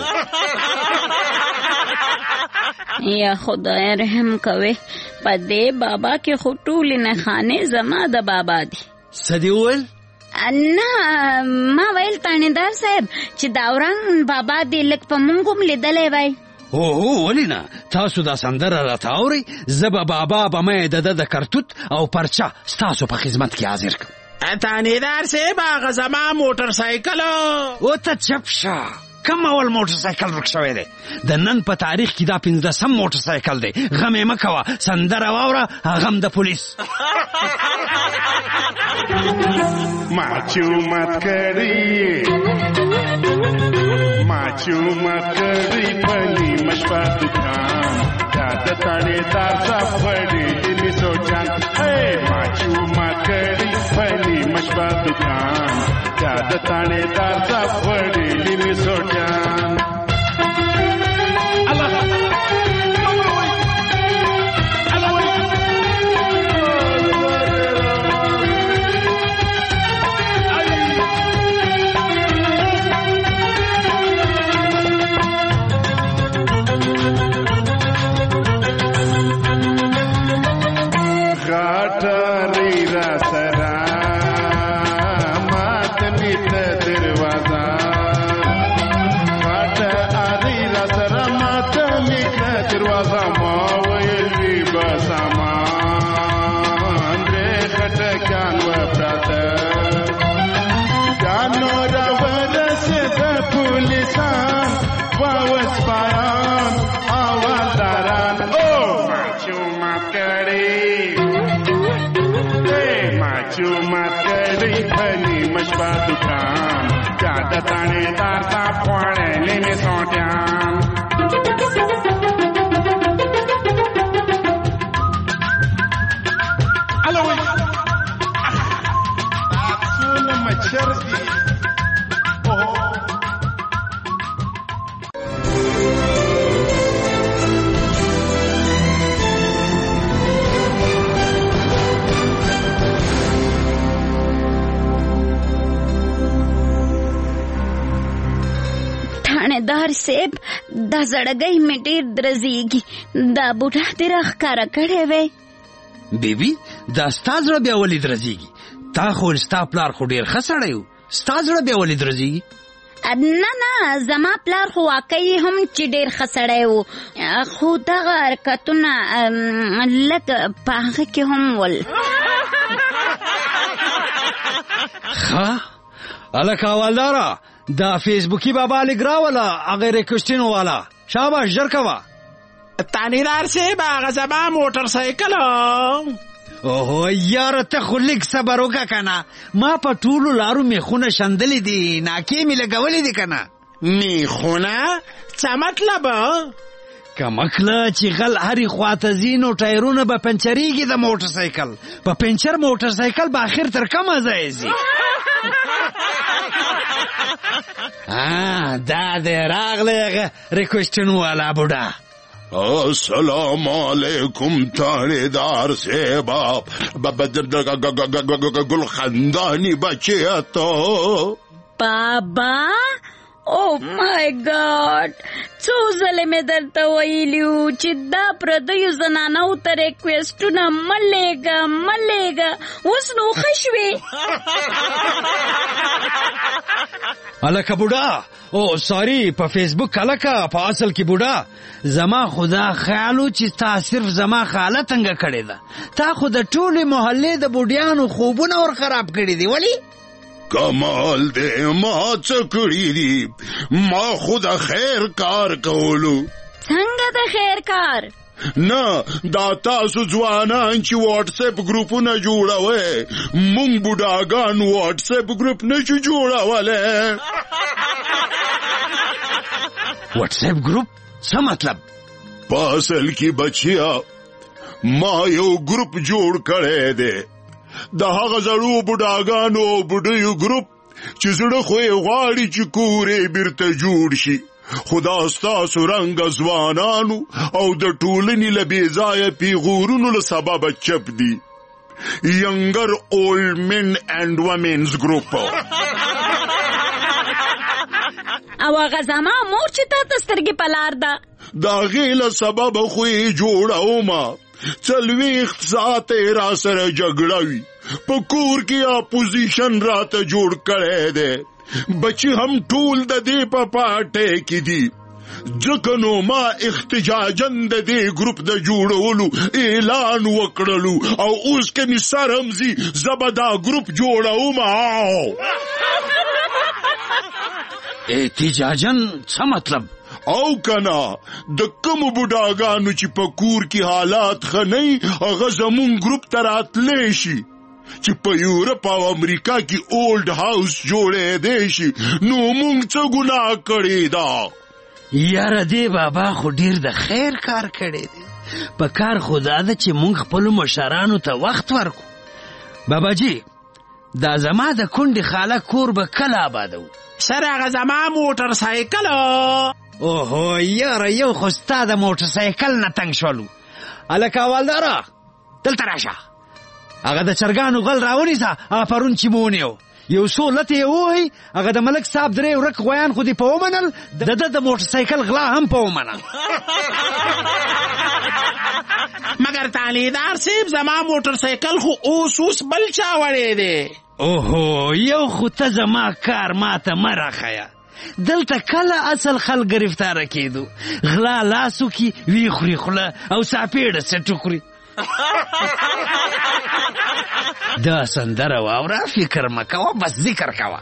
یا خدای رحم کوي، په دې بابا کې خو ټولې نښانې زما د بابا دي. څه دې وویل؟ نه ما ویل تاڼېدار صاحب چې دا وران بابا دې لږ په مونږ هم لیدلی وای. اوهو ولې نه، تاسو دا سندره راته اورئ، زه به بابا به مې د ده د کرتوت او پرچه ستاسو په خدمت کې حاضر کړم. تاڼېدار صاحب هغه زما موټر سایکل او ته چپ شه. کم اول موټر سایکل ورک شوی دی؟ د نن په تاریخ کې دا پنځلسم موټر سایکل دی. غم یې مه کوه، سندره واوره، غم د پولیس. ما چومت کړی ما چومت کړی پنی مشپا دکان دا د تاڼېدار صاحب غړي دې سوچان. ما چومت کړی پنی مشپا دکان دا د تاڼېدار صاحب غړي دې سوچان. ماشومات کړي پني مشبا دکان چا د تانیدار تا خوړلې مې سوټیان الو وای څونه مچر دي دار سیب دا زړګۍ مې ډېر درزېږي دا بوټه دې راښکاره کړی وی بیبي دا ستا زړه بیا ولې درزېږي تا خو ستا پلار خو ډېر ښه سړی و ستا زړه بیا ولې درزېږي نه نه زما پلار خو واقعي هم چې ډېر ښه سړی و خو دغه حرکتونه لږ په هغه کې هم ول ښه هلکه اولداره دا فیسبوکی بابا لګ راوله هغه ریکوسټینو والا شاباش ژر کوه تانیدار صاحب هغه زما موټر سایکل اوهو یاره ته خو لږ صبر وکړه که نه ما په ټولو لارو میخونه شندلې دي ناکې مې لګولې دي که نه میخونه څه مطلب کمکله چې غل هرې خواته ځي نو ټایرونه به پنچرېږي د موټر سایکل په پنچر موټر سایکل به اخر تر کومه ځای ځي دا دی راغلی هغه ریکوسټین والا بوډا السلام علیکم تانیدار صاحبا گل خندانی بچه تو بابا او مای ګاډ څو ځله مې درته ویلي وو چې دا پردیو زنانو ته ریکویسټونه مه لیږه مه لیږه اوس نو ښه شوې هلکه بوډا او ساري په فیسبوک هلکه په اصل کې بوډا زما خو دا خیال و چې تا صرف زما خاله تنګه کړې ده تا خو د ټولې محلې د بوډیانو خوبونه ور خراب کړي دي ولې کمال دې ما څه کړي دي ما خو د خیر کار کولو څنګه د خیر کار نه دا تاسو ځوانان چې واټس اپ ګروپونه جوړوئ مونږ بوډاګان واټس اپ ګروپ نشو جوړولی واټس اپ ګروپ څه مطلب په اصل کې بچیا ما یو ګروپ جوړ کړی دی د هغه زړو بوډاګانو او بوډیو ګروپ چې زړه خو یې غواړي چې کورې بیرته جوړ شي خدا ستاسو رنګ ځوانانو او د ټولنې له بې ځایه پیغورونو له سببه چپ دي ینګر اولډ مین اینډ ومینز ګروپ او هغه زما مور چې تا ته سترګې په لار ده د هغې له سببه خو یې جوړومه څلوېښت ساعته را سره جګړه وي په کور کې اپوزیشن راته جوړ کړی دی بچی هم ټول د دې په پاټۍ کې دي ځکه نو ما احتجاجاً د دې ګروپ د جوړولو اعلان وکړلو او اوس که مې سر هم ځي زه به دا ګروپ جوړوم احتجاجاً څه مطلب او کنا د کومو بوډاګانو چې په کور کې حالات ښه نه وي هغه زمونږ ګروپ ته راتلی شي چې په یورپ او امریکا کې اولډ هاوس جوړېدی شي نو مونږ څه ګناه کړې ده یاره دې بابا خو ډېر د خیر کار کړی دی په کار خو دا ده چې مونږ خپلو مشرانو ته وخت ورکو بابا جي دا زما د کونډې خاله کور به کله آبادو سر هغه زما موټر سایکل اوهو یاره یو خو ستا د موټر سایکل نه تنګ شولو هلکه اولداره دلته راشه هغه د چرګانو غل راونیسه هغه پرون چې مو ونیو یو څو لته یې ووهئ هغه د ملک صاحب درې ورک غویان خو دې په ومنل د ده د موټر سایکل غلا هم په ومنل مګر تانیدار صاحب زما موټر سایکل خو اوس اوس بل چا وړی دی اوهو یو خو ته زما کار ماته مه راښیه دلته کله اصل خلک گرفتاره کېدو غلا لاسو کې وی خوري خوله او ساپېړه سټو خوري دا سندره واوره فکر مه کوه بس ذکر کوه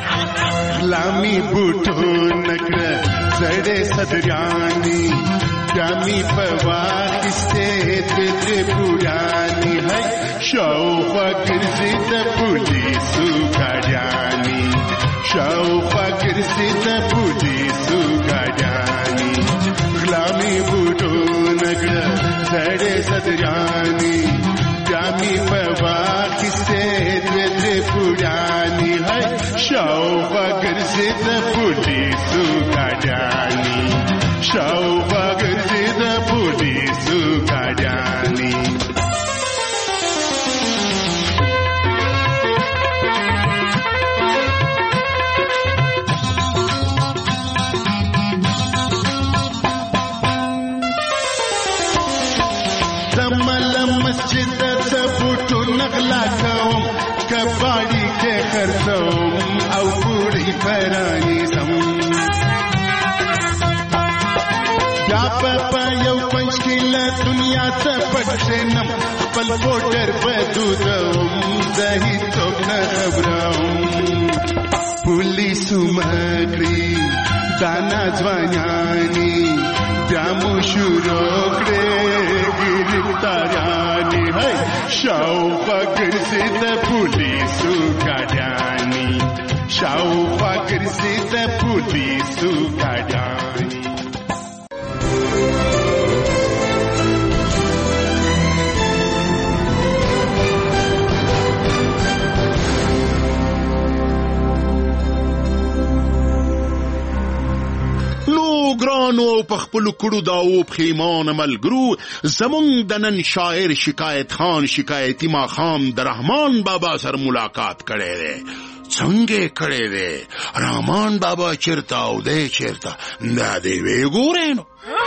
غلامي بوټو نکړه زړې صدراني جامی په واخیستې د درې پوړاني هی شاوخوا ګرځي د پولیسو ګاډیانې شاوخوا ګرځي د پولیسو ګاډیانې غلا مې بوټو نګړه سړې صدرانې جامی په واخیستې د درې پوړاني هی شاوخوا ګرځي د پولیسو ګاډیانې شاوخوا ګرځي د پولیسو ګاډیانې مسجد ته بوټو نغلا کوم کباړي کې خرڅوم او پوړی پرانیزم یا په یو پنځ کله دنیا ته پټنم خپل پوټر بدودم زهي څوک نه خبروم پولیسو مګړي دانا ځوانياني جامو شروع کړې ګرفتارياني هي شاوخوا ګرځي د پولیسو ګاډیاني شاوخوا ګرځي د پولیسو ګاډیاني ګرانو په خپل کړو داو پخیمان ملګرو زمون د نن شاعر شکایت خان شکایتي ما خام د رحمان بابا سره ملاقات کړي دي څنګه کړي دي رحمان بابا چیرته او دې چیرته دا دی وی ګورینو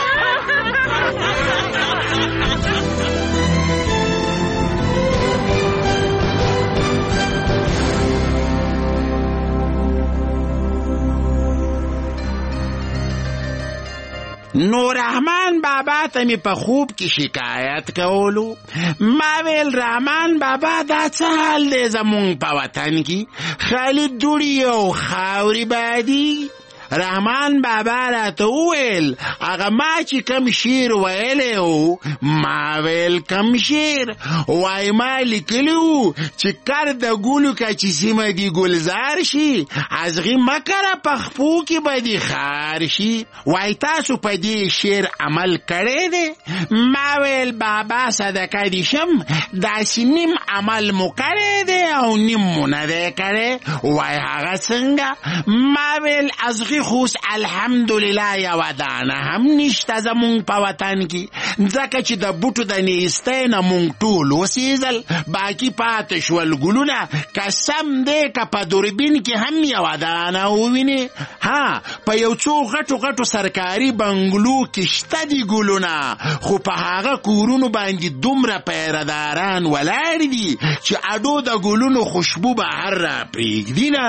نو رحمان بابا ته می په خوب کې شکایت کولو ما ویل رحمان بابا دا څه حال دی زمونږ په وطن کې خالي دوړي او خاوري بادي رحمان بابا راته وویل هغه ما چې کم شعر ویلی و ما ویل کم شعر وای ما لیکلی و چې کر د ګلو که چې سیمه دي ګلزار شي ازغي مکره په خپو کې به دي خار شي وای تاسو په دې شعر عمل کړی دی ما ویل بابا صدقه دي شم داسې نیم عمل مو کړی دی او نیم مو نه دی کړی وای هغه څنګه ما ویل ازغي خوس الحمدلله یو دانه هم نشته زمونږ په وطن کې ځکه چې د بوټو د نیستۍ نه مونږ ټول وسېزل باقي پاتې شول ګلونه قسم دی که په دوربین کې هم یو دانه ووینې ها په یو څو غټو غټو سرکاري بنګلو کې شته دي ګلونه خو په هغه کورونو باندې دومره پیرداران ولاړ دي چې اډو د ګلونو خوشبو بهر را پرېږدي نه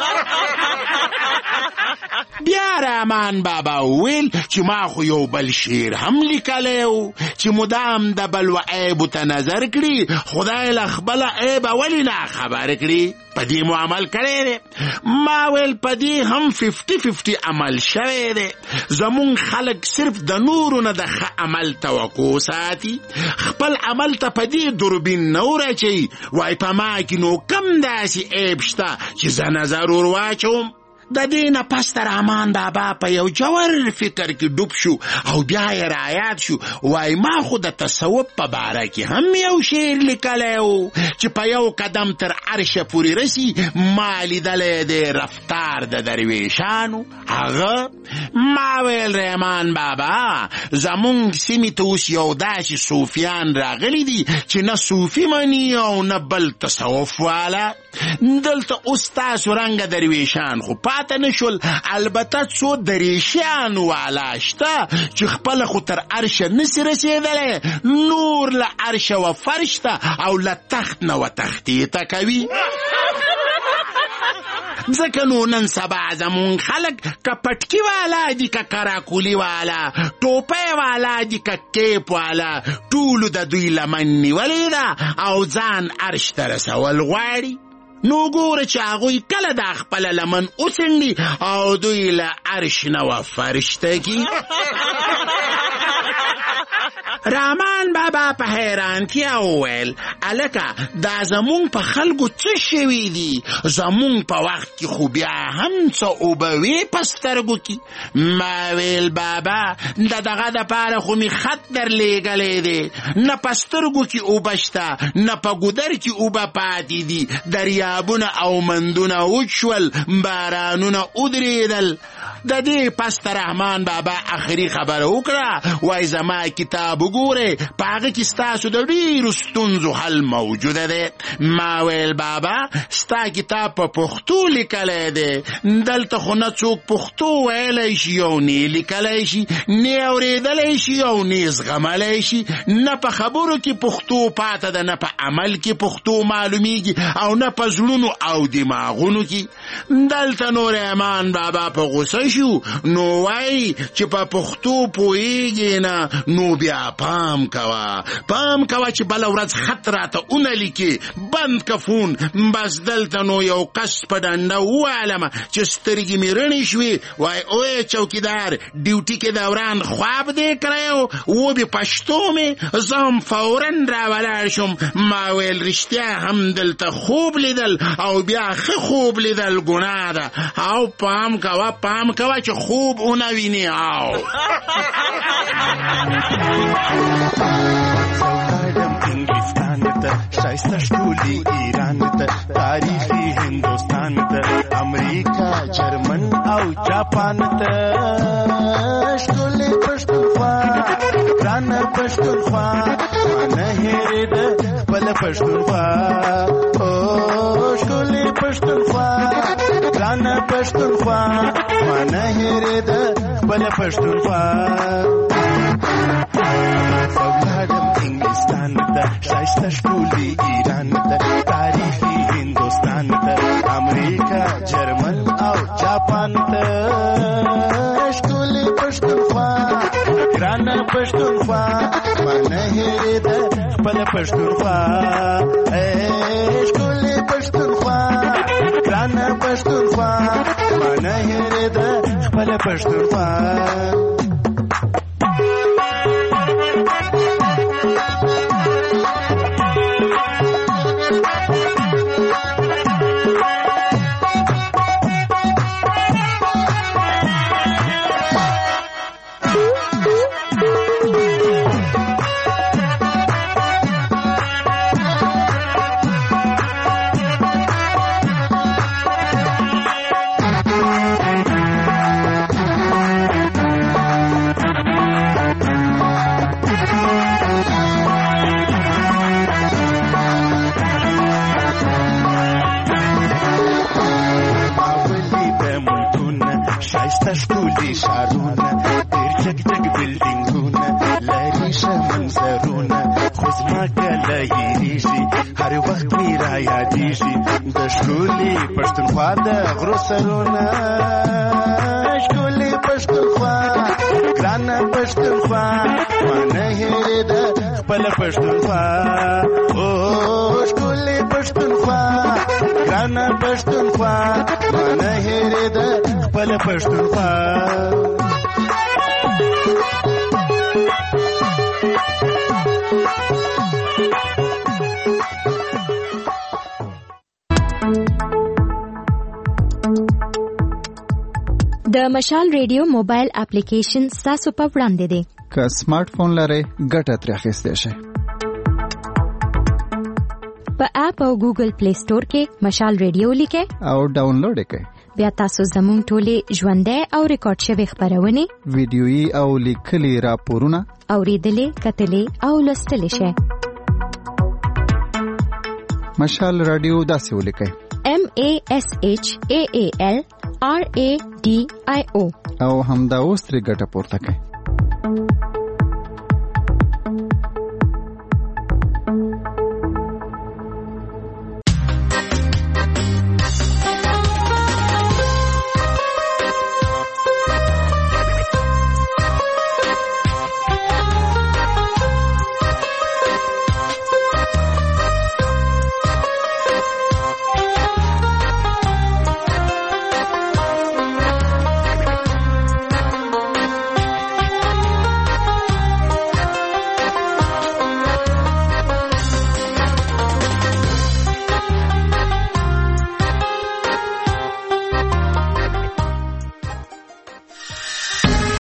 بیا رحمان بابا ویل چې ما خو یو بل شعر هم لیکلی و چې مدام د بل و عیبو ته نظر کړي خدای له خپله عیبه ولې نه خبر کړي په دې مو عمل کړی دی ما ویل په دې هم ففټي ففټي عمل شوی دی زمونږ خلک صرف د نورو نه د ښه عمل توقع ساتي خپل عمل ته په دې دوربین نه ورچوي وای په ما کې نو کم داسې عیب شته چې زه نظر ور واچوم د دې نه پس رحمان بابا په یو جوور فکر کې ډوب شو او بیا یې رایاد شو وای ما خو د تصوف په باره کې هم یو شعر لیکلی و چې په یو قدم تر عرشه پورې رسي ما لیدلی دی رفتار د درویشانو هغه ما ویل رحمان بابا زمونږ سیمې ته اوس یو داسې صوفیان راغلی دي چې نه صوفي مني او نه بل تصوف والا دلته اوس تاسو رنګه درویشان خو پاته نشول البته څو دریشیان والا شته چې خپله خو تر عرشه نسي رسېدلی نور له عرشه و فرش ته او له تخت نه و تختې کوي ځکه نو نن سبا زمون خلک که پټکي والا دي که کراکولي والا ټوپۍ والا دي که کیپ والا ټولو د دوی لمن نیولې ده او ځان عرش ته رسول غواړي نو ګوره چې هغوی کله دا خپله لمن وڅنډي او دوی له عرش نه و فرش ته کي رحمان بابا په حیرانتیا وویل الکه دا زمونږ په خلکو څه شوي دي زمونږ په وخت کې خو بیا هم څه اوبه وې په سترګو کې ما ویل بابا د دغه دپاره خو مې خط درلېږلی دی نه په سترګو کې اوبه شته نه په ګودر کې اوبه پاتې دي دریابونه او مندونه وچ شول بارانونه ودرېدل د دې پس ته رحمان بابا آخري خبره وکړه وای زما کتاب وګورئ په هغه کې ستاسو د ډېرو ستونزو حل موجوده دی ما ویل بابا ستا کتاب په پښتو لیکلی دی دلته خو نه څوک پښتو ویلی شي او نه لیکلی شي نه اورېدلی شي او نه زغملی شي نه په خبرو کې پښتو پاته ده نه په عمل کې پښتو معلومیږي او نه په زړونو او دماغونو کې دلته نو رحمان بابا په غوسه شو نو وای چې په پښتو پوهیږي نه نو بیا پام کوه پام کوه چې بله ورځ خط راته اونه لیکي بند کفون بس دلته نو یو کس په ډنډه ووالمه چې سترګې مې رڼې شوې وای اوی چوکیدار ډیوټي کې دوران خواب دی کړی و وبې پښتو مې زه هم فورا راولاړ شم ما ویل رښتیا هم دلته خوب لیدل او بیا ښه خوب لیدل ګناه ده او پام کوه پام کوه چې خوب اونه ویني او انگلستان ته شایسته ښکلي ایران ته تاریخي هندوستان ته امریکا جرمن او جاپان ته ښکلي پښتونخوا ګرانه پښتونخوا نه هېرېده خپله پښتونخوا او ښکلي پښتونخوا ګرانه پښتونخوا نه هېرېده خپله پښتونخوا ولاړم انګلستان ته ښایسته ښکلي ایران ته تاریخي هندوستان ته امریکا جرمن او جاپان ته ښکلي پښتونخوا ګرانه پښتونخوا نه هېرېده خپله پښتونخوا ښکلي پښتونخوا ګرانه پښتونخوا نه هېرېده خپله پښتونخوا ښکلي ښارونه ډېر جګ جګ بلډینګونه لري ښه منظرونه خو زما کله هېرېږي هر وخت مې را یادېږي د ښکلي پښتونخوا د غرو سرونه ښکلي پښتونخوا ګرانه پښتونخوا ما نه هېرېده خپله پښتونخوا او ښکلي پښتونخوا ګرانه پښتونخوا ما نه هېرېده خپله پښتونخوا د مشال ریډیو موبایل اپلیکیشن ستاسو په وړاندې دی که سمارټ فون لرئ ګټه ترې اخیستی شئ په اپ او ګوګل پلی سٹور کې مشال ریډیو لیکئ او ډاونلوډ یې کړئ بیا تاسو زموږ ټولې ژوندۍ او ریکارډ شوې خپرونې ویډیويي او لیکلي راپورونه اورېدلې کتلې او لوستلې شئ مشال رادیو داسې ولیکئ M A S H A A L R A D I O او همدا اوس ترې ګټه پورته کړئ